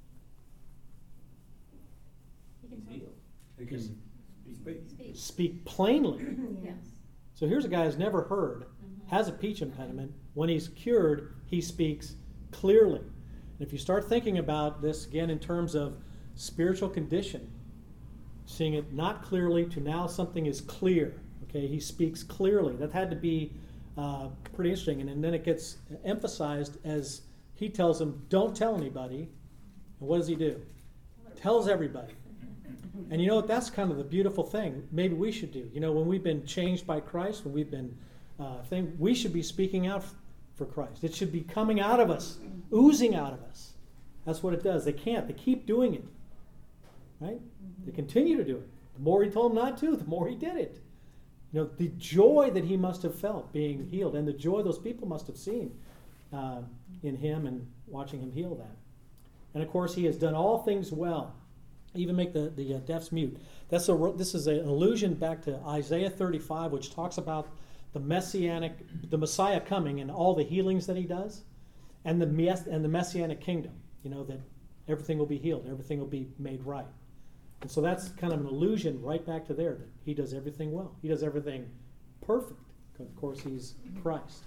You can He's tell. healed. He can speak. Speak. Speak plainly. Yes. So here's a guy who's never heard, Mhm. has a speech impediment. When he's cured, he speaks clearly. And if you start thinking about this again in terms of spiritual condition, seeing it not clearly to now something is clear. Okay, he speaks clearly. That had to be pretty interesting. And then it gets emphasized as he tells them, don't tell anybody. And what does he do? Tells everybody. And you know what? That's kind of the beautiful thing. Maybe we should do. You know, when we've been changed by Christ, when we've been, we should be speaking out for Christ. It should be coming out of us, oozing out of us. That's what it does. They can't. They keep doing it. Right? They continue to do it. The more he told them not to, the more he did it. You know, the joy that he must have felt being healed, and the joy those people must have seen in him and watching him heal that. And of course, he has done all things well. Even make the deafs mute. This is an allusion back to Isaiah 35, which talks about the Messiah coming and all the healings that he does, and the Messianic kingdom. You know, that everything will be healed, everything will be made right. And so that's kind of an allusion right back to there, that he does everything well. He does everything perfect, because of course he's Christ.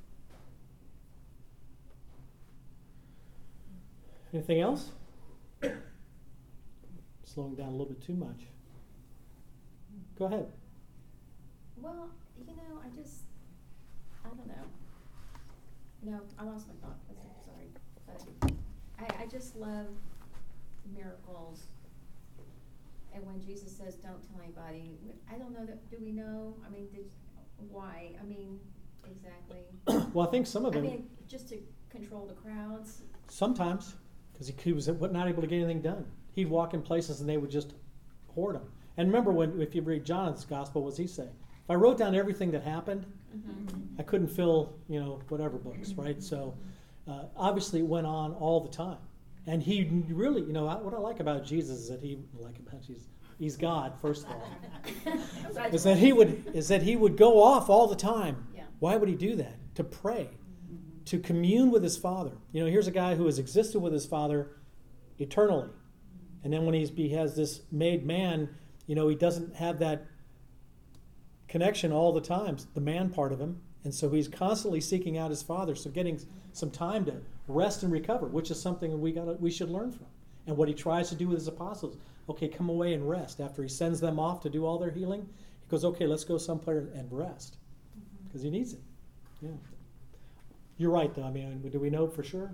Anything else? Slowing down a little bit too much. Go ahead. Well, you know, I don't know. No, I lost my thought. I'm sorry. But I just love miracles. And when Jesus says, don't tell anybody, I don't know do we know? I mean, why? I mean, exactly. Well, I think some of I them, mean, just to control the crowds. sometimes, because he was not able to get anything done. He'd walk in places and they would just hoard him. And remember, if you read John's gospel, what does he say? If I wrote down everything that happened, I couldn't fill, whatever books, right? So obviously it went on all the time. And he really, what I like about Jesus is that he's God, first of all, is that he would go off all the time. Yeah. Why would he do that? To pray, to commune with his Father. Here's a guy who has existed with his Father eternally. And then when he has this made man, he doesn't have that connection all the time, the man part of him. And so he's constantly seeking out his Father, so getting some time to rest and recover, which is something we should learn from. And what he tries to do with his apostles, okay, come away and rest. After he sends them off to do all their healing, he goes, okay, let's go someplace and rest, because he needs it. Yeah. You're right, though. I mean, do we know for sure?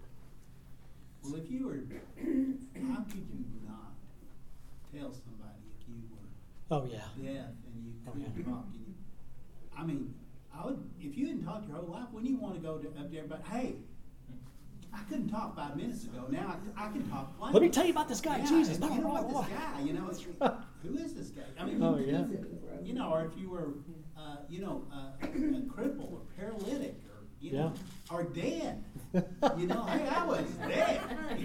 Well, if you were, how could you not tell somebody if you were Oh, yeah. deaf and you Oh, couldn't yeah. talk? I mean, if you hadn't talked your whole life, wouldn't you want to go up to everybody? Hey, I couldn't talk 5 minutes ago. Now I can talk plain. Let me tell you about this guy, Yeah, Jesus. and you know what, this guy, who is this guy? I mean, Oh, yeah. or if you were, a cripple or paralytic or, Yeah. or dead. Hey, I was dead.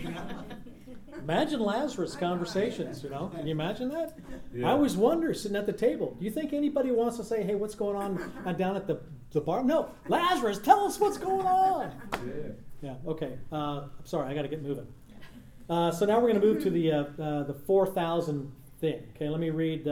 Imagine Lazarus conversations, Can you imagine that? Yeah. I always wonder, sitting at the table, do you think anybody wants to say, hey, what's going on down at the bar? No, Lazarus, tell us what's going on. Yeah. Yeah, okay. I'm sorry, I got to get moving. So now we're going to move to the 4,000 thing. Okay, let me read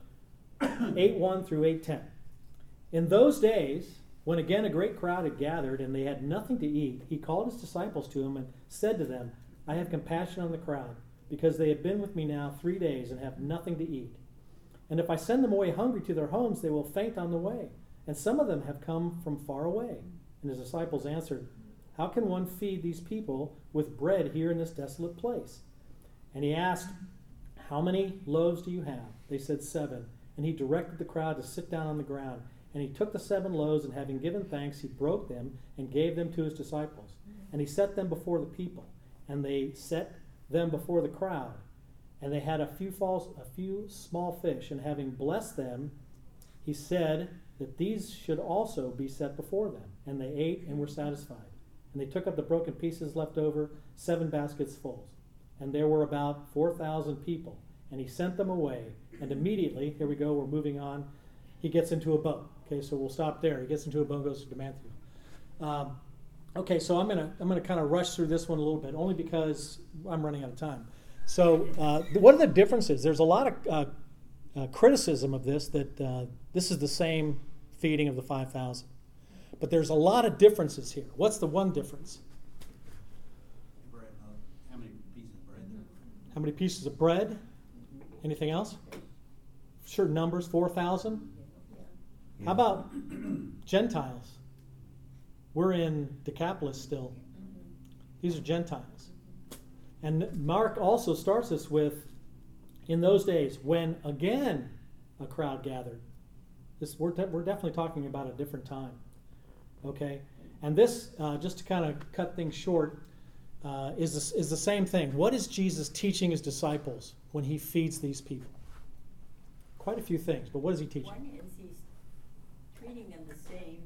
8:1 through 8:10. In those days, when again a great crowd had gathered and they had nothing to eat, he called his disciples to him and said to them, I have compassion on the crowd, because they have been with me now 3 days and have nothing to eat. And if I send them away hungry to their homes, they will faint on the way. And some of them have come from far away. And his disciples answered, how can one feed these people with bread here in this desolate place? And he asked, how many loaves do you have? They said 7. And he directed the crowd to sit down on the ground. And And he took the 7 loaves, and having given thanks, he broke them and gave them to his disciples. And he set them before the people, and they set them before the crowd. And they had a few small fish, and having blessed them, he said that these should also be set before them. And they ate and were satisfied. And they took up the broken pieces left over, 7 baskets full. And there were about 4,000 people. And he sent them away. And immediately, here we go, we're moving on, he gets into a boat. Okay, so we'll stop there. He gets into a boat and goes to Damascus. Okay, so I'm gonna kind of rush through this one a little bit, only because I'm running out of time. So what are the differences? There's a lot of criticism of this, that this is the same feeding of the 5,000. But there's a lot of differences here. What's the one difference? Bread, how many pieces of bread there? How many pieces of bread? Anything else? Sure, numbers, 4,000. How about Gentiles? We're in Decapolis still. These are Gentiles. And Mark also starts us with, in those days, when again a crowd gathered. We're definitely talking about a different time. Okay? And this, just to kind of cut things short, is the same thing. What is Jesus teaching his disciples when he feeds these people? Quite a few things, but what is he teaching? One is he's treating them the same.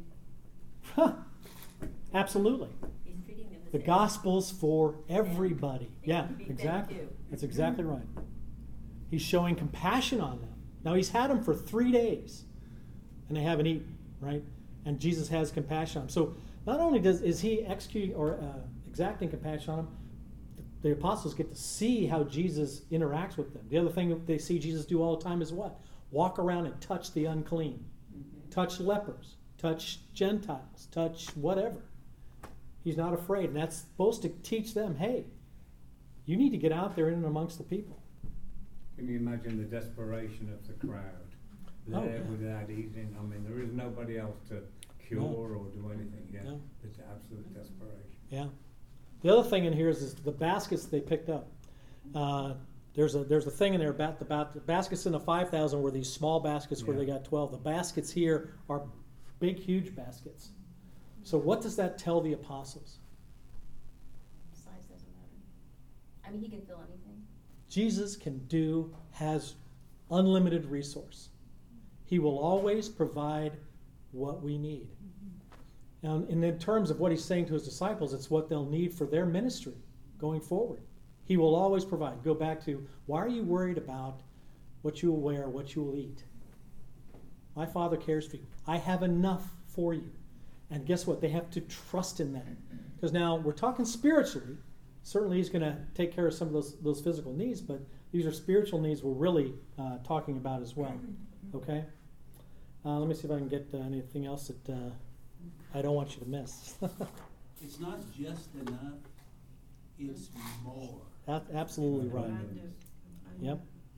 Absolutely. He's treating them The same. gospel's for everybody. They Yeah, need to be fed exactly. too. That's exactly right. He's showing compassion on them. Now, he's had them for 3 days, and they haven't eaten, right? And Jesus has compassion on them. So not only is he executing or exacting compassion on them, the apostles get to see how Jesus interacts with them. The other thing that they see Jesus do all the time is what? Walk around and touch the unclean, touch lepers, touch Gentiles, touch whatever. He's not afraid. And that's supposed to teach them, hey, you need to get out there in and amongst the people. Can you imagine the desperation of the crowd there without eating? I mean, there is nobody else to cure or do anything. Yeah, No. it's absolute desperation. Yeah. The other thing in here is the baskets they picked up. There's a thing in there about the baskets in the 5,000 were these small baskets where they got 12. The baskets here are big, huge baskets. So what does that tell the apostles? Size doesn't matter. I mean, he can fill anything. Jesus has unlimited resource. He will always provide what we need. Now, and in terms of what he's saying to his disciples, it's what they'll need for their ministry going forward. He will always provide. Go back to, why are you worried about what you will wear, what you will eat? My Father cares for you. I have enough for you. And guess what? They have to trust in that. Because now we're talking spiritually. Certainly he's going to take care of some of those physical needs, but these are spiritual needs we're really talking about as well. Okay? Let me see if I can get anything else that I don't want you to miss. It's not just enough, it's more. Absolutely right. Under. Yep.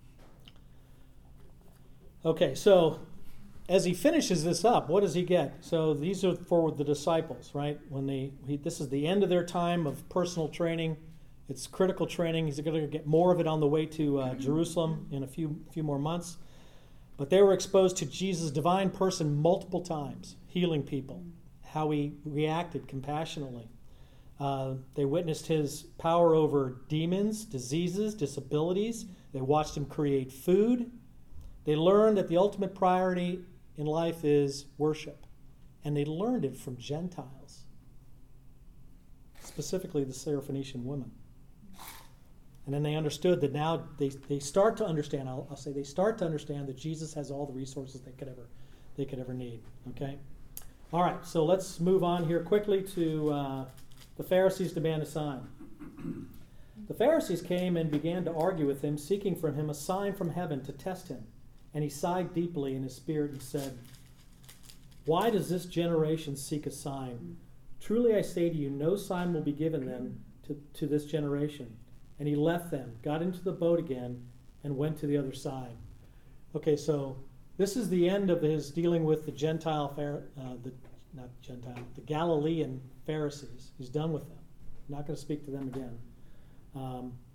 Okay, so as he finishes this up, what does he get? So these are for the disciples, right? This is the end of their time of personal training. It's critical training. He's going to get more of it on the way to Jerusalem in a few more months. But they were exposed to Jesus' divine person multiple times, healing people, how he reacted compassionately. They witnessed his power over demons, diseases, disabilities. They watched him create food. They learned that the ultimate priority in life is worship. And they learned it from Gentiles, specifically the Syrophoenician woman. And then they understood that now they start to understand, I'll say they start to understand that Jesus has all the resources they could ever need. Okay? All right, so let's move on here quickly to the Pharisees demand a sign. The Pharisees came and began to argue with him, seeking from him a sign from heaven to test him. And he sighed deeply in his spirit and said, "Why does this generation seek a sign? Truly I say to you, no sign will be given them to this generation." And he left them, got into the boat again, and went to the other side. Okay, so this is the end of his dealing with the the Galilean Pharisees. He's done with them. Not going to speak to them again.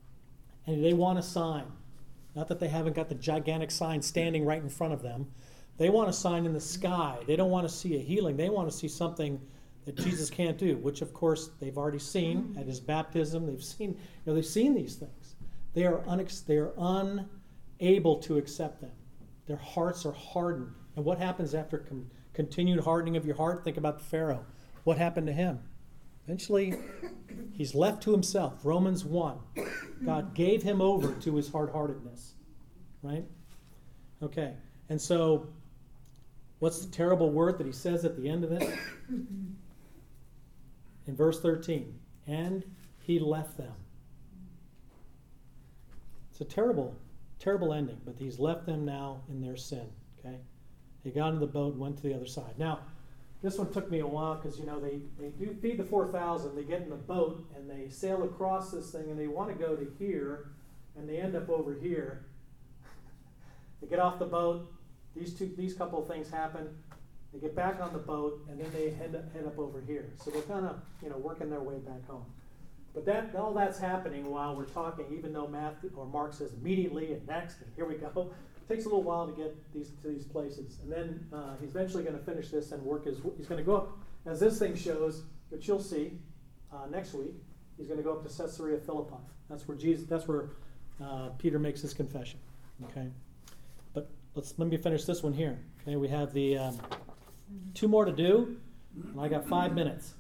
And they want a sign. Not that they haven't got the gigantic sign standing right in front of them, They want a sign in the sky. They don't want to see a healing. They want to see something that Jesus can't do, which of course they've already seen at his baptism. They've seen these things. They are unable to accept them. Their hearts are hardened. And what happens after continued hardening of your heart? Think about the Pharaoh. What happened to him? Eventually, he's left to himself. Romans 1. God gave him over to his hard-heartedness. Right? Okay. And so, what's the terrible word that he says at the end of this? In verse 13. And he left them. It's a terrible, terrible ending, but he's left them now in their sin. Okay? They got into the boat and went to the other side. Now, this one took me a while because, they do feed the 4,000. They get in the boat and they sail across this thing and they want to go to here and they end up over here. They get off the boat. These couple of things happen. They get back on the boat and then they head up over here. So they're kind of, working their way back home. But all that's happening while we're talking, even though Matthew or Mark says immediately and next and here we go. It takes a little while to get to these places. And then he's eventually going to finish this and he's going to go up, as this thing shows, which you'll see next week, he's going to go up to Caesarea Philippi. That's where Peter makes his confession. Okay? But let me finish this one here. Okay, we have the 2 more to do, and I got 5 minutes.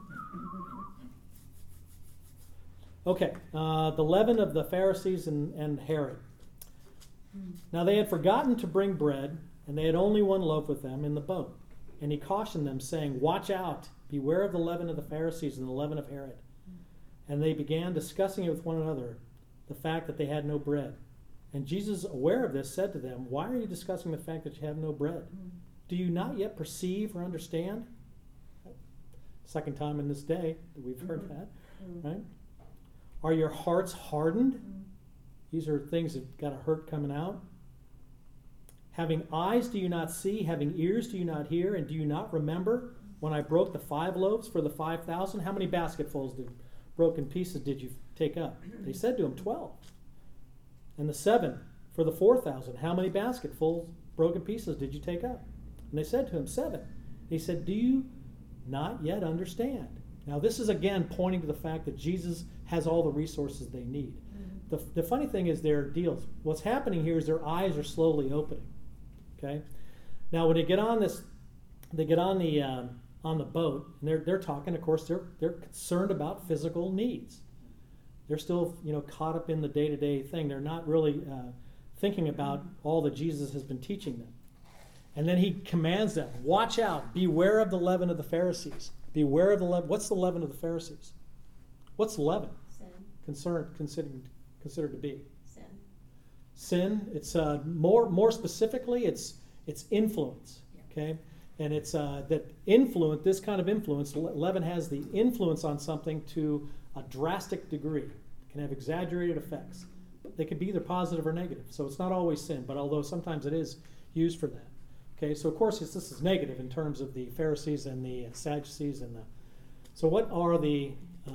Okay, the leaven of the Pharisees and Herod. Now they had forgotten to bring bread, and they had only one loaf with them in the boat. And he cautioned them, saying, "Watch out, beware of the leaven of the Pharisees and the leaven of Herod." And they began discussing it with one another, the fact that they had no bread. And Jesus, aware of this, said to them, "Why are you discussing the fact that you have no bread? Do you not yet perceive or understand?" Second time in this day that we've heard that, right? Are your hearts hardened? These are things that got a hurt coming out. Having eyes, do you not see? Having ears, do you not hear? And do you not remember when I broke the 5 loaves for the 5,000? How many basketfuls of broken pieces did you take up? They said to him, 12. And the 7 for the 4,000. How many basketfuls, broken pieces did you take up? And they said to him, 7. He said, do you not yet understand? Now this is again pointing to the fact that Jesus has all the resources they need. The funny thing is their deals. What's happening here is their eyes are slowly opening. Okay. Now when they get on the boat, and they're talking. Of course, they're concerned about physical needs. They're still caught up in the day-to-day thing. They're not really thinking about all that Jesus has been teaching them. And then he commands them, "Watch out! Beware of the leaven of the Pharisees. Beware of the leaven." What's the leaven of the Pharisees? What's leaven? Sin. Considered to be Sin. Sin. It's more specifically, it's influence. Yeah. Okay, and it's that influence. This kind of influence, leaven has the influence on something to a drastic degree. It can have exaggerated effects. They could be either positive or negative. So it's not always sin, but although sometimes it is used for that. Okay, so of course this is negative in terms of the Pharisees and the Sadducees and the. So what are the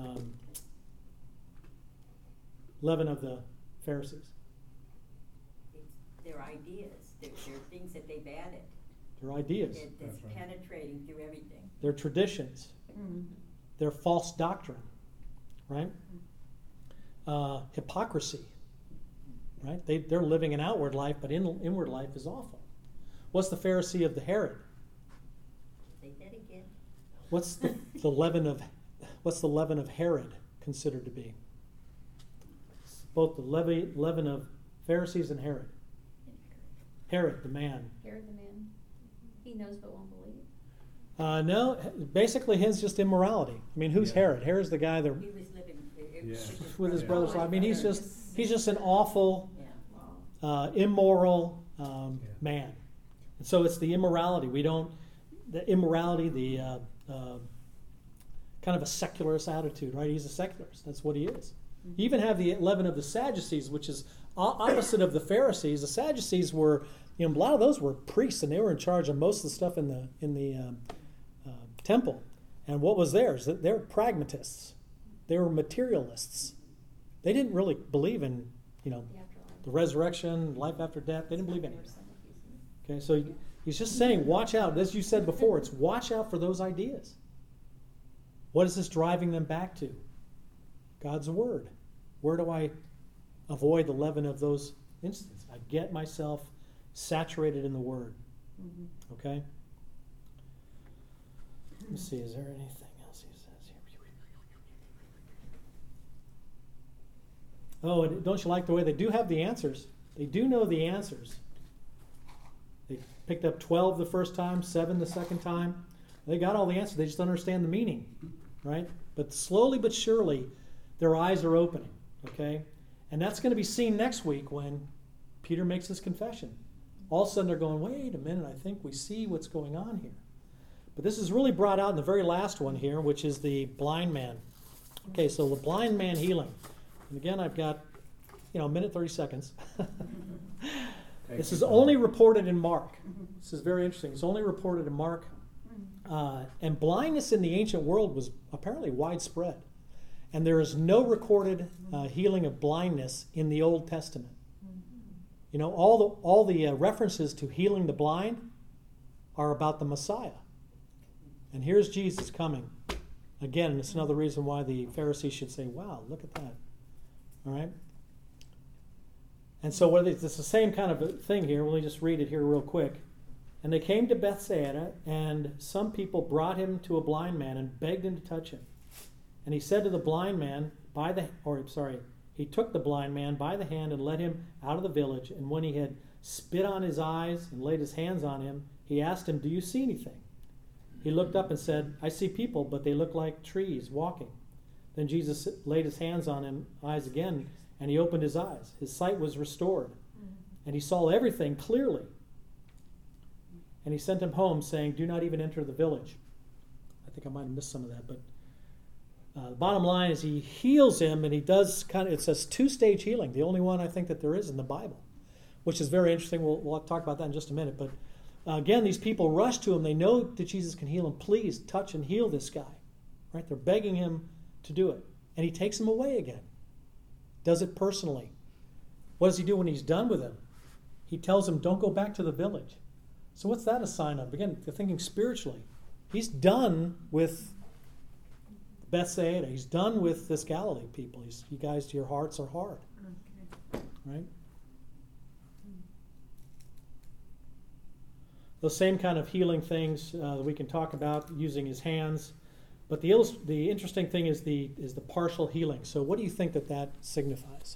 leaven of the Pharisees? It's their ideas. They're things that they've added. Their ideas. That's right. penetrating through everything. Their traditions. Their false doctrine. Right? Hypocrisy. Right? They're living an outward life, but inward life is awful. What's the Pharisee of the Herod? Say that again. What's the leaven of Herod considered to be? Both the leaven of Pharisees and Herod. Herod, the man. Herod the man. He knows but won't believe. No, basically his just immorality. I mean, who's Yeah. Herod? Herod's the guy that He was living with his Yeah. brothers. I mean, he's just an awful, Yeah. immoral man. And so it's the immorality. The immorality, the kind of a secularist attitude, right? He's a secularist. That's what he is. You even have the leaven of the Sadducees, which is opposite of the Pharisees. The Sadducees were, a lot of those were priests, and they were in charge of most of the stuff in the temple. And what was theirs? They were pragmatists. They were materialists. They didn't really believe in, The afterlife. the resurrection, life after death. They didn't believe in it. Okay, so He's just saying, watch out. As you said before, it's watch out for those ideas. What is this driving them back to? God's Word. Where do I avoid the leaven of those instances? I get myself saturated in the Word. Okay? Let me see, is there anything else he says here? Oh, and don't you like the way they do have the answers? They do know the answers. They picked up 12 the first time, 7 the second time. They got all the answers. They just don't understand the meaning, right? But slowly but surely, their eyes are opening, okay? And that's going to be seen next week when Peter makes his confession. All of a sudden they're going, wait a minute, I think we see what's going on here. But this is really brought out in the very last one here, which is the blind man. Okay, so the blind man healing. And again, I've got, a minute, 30 seconds. This is only reported in Mark. This is very interesting. It's only reported in Mark. And blindness in the ancient world was apparently widespread. And there is no recorded healing of blindness in the Old Testament. All the references to healing the blind are about the Messiah. And here's Jesus coming. Again, and it's another reason why the Pharisees should say, wow, look at that. All right? And so it's the same kind of a thing here. Let me just read it here real quick. And they came to Bethsaida, and some people brought him to a blind man and begged him to touch him. And he said to the blind man, he took the blind man by the hand and led him out of the village. And when he had spit on his eyes and laid his hands on him, he asked him, do you see anything? He looked up and said, I see people, but they look like trees walking. Then Jesus laid his hands on his eyes again, and he opened his eyes. His sight was restored, and he saw everything clearly. And he sent him home, saying, do not even enter the village. I think I might have missed some of that, but the bottom line is he heals him, and he does it's a two-stage healing, the only one I think that there is in the Bible, which is very interesting. We'll talk about that in just a minute. But again, these people rush to him. They know that Jesus can heal him. Please touch and heal this guy. Right? They're begging him to do it. And he takes him away again. Does it personally. What does he do when he's done with him? He tells him, don't go back to the village. So what's that a sign of? Again, they're thinking spiritually. He's done with Bethsaida. He's done with this Galilee people. You guys, your hearts are hard. Okay. Right? Those same kind of healing things that we can talk about using his hands. But the interesting thing is the partial healing. So what do you think that signifies?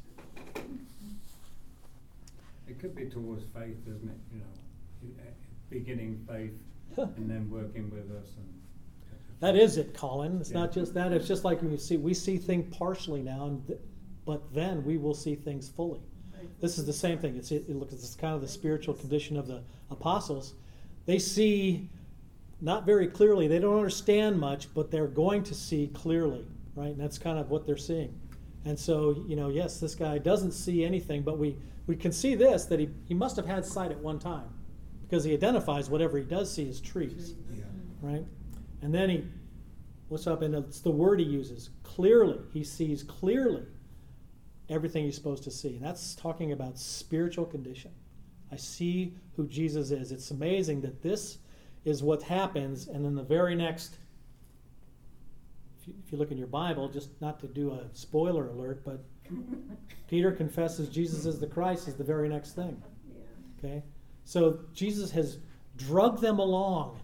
It could be towards faith, isn't it? Beginning faith and then working with us. That is it, Colin. It's not just that. It's just like we see things partially now, but then we will see things fully. This is the same thing. It's kind of the spiritual condition of the apostles. They see not very clearly. They don't understand much, but they're going to see clearly, right? And that's kind of what they're seeing. And so, yes, this guy doesn't see anything, but we can see this, that he must have had sight at one time, because he identifies whatever he does see as trees, right? And then he looks up, and it's the word he uses, clearly. He sees clearly everything he's supposed to see. And that's talking about spiritual condition. I see who Jesus is. It's amazing that this is what happens, and then the very next, if you look in your Bible, just not to do a spoiler alert, but Peter confesses Jesus is the Christ is the very next thing. Okay? So Jesus has drugged them along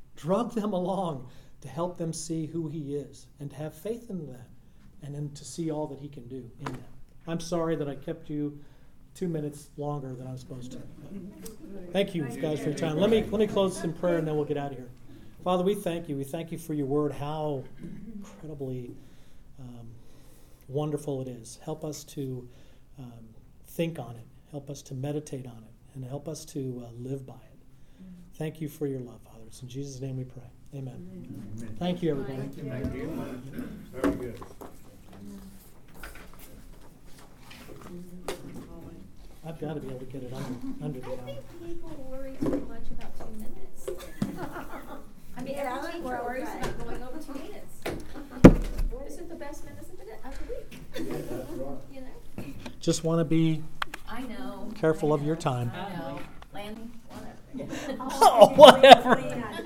to help them see who he is and to have faith in that, and then to see all that he can do in them. I'm sorry that I kept you 2 minutes longer than I was supposed to. Thank you guys for your time. Let me close in prayer, and then we'll get out of here. Father, we thank you. We thank you for your word, how incredibly wonderful it is. Help us to think on it. Help us to meditate on it. And help us to live by it. Thank you for your love, Father. It's in Jesus' name we pray. Amen. Amen. Thank you, everybody. Thank you. Very good. I've got to be able to get it under the I hour. think people worry too much about 2 minutes. I mean, every teacher worries about going over 2 minutes. This is the best minutes of the week. Yeah, that's right. You know? Just want to be I know. careful of your time. I know. Lanny, whatever. Oh, whatever.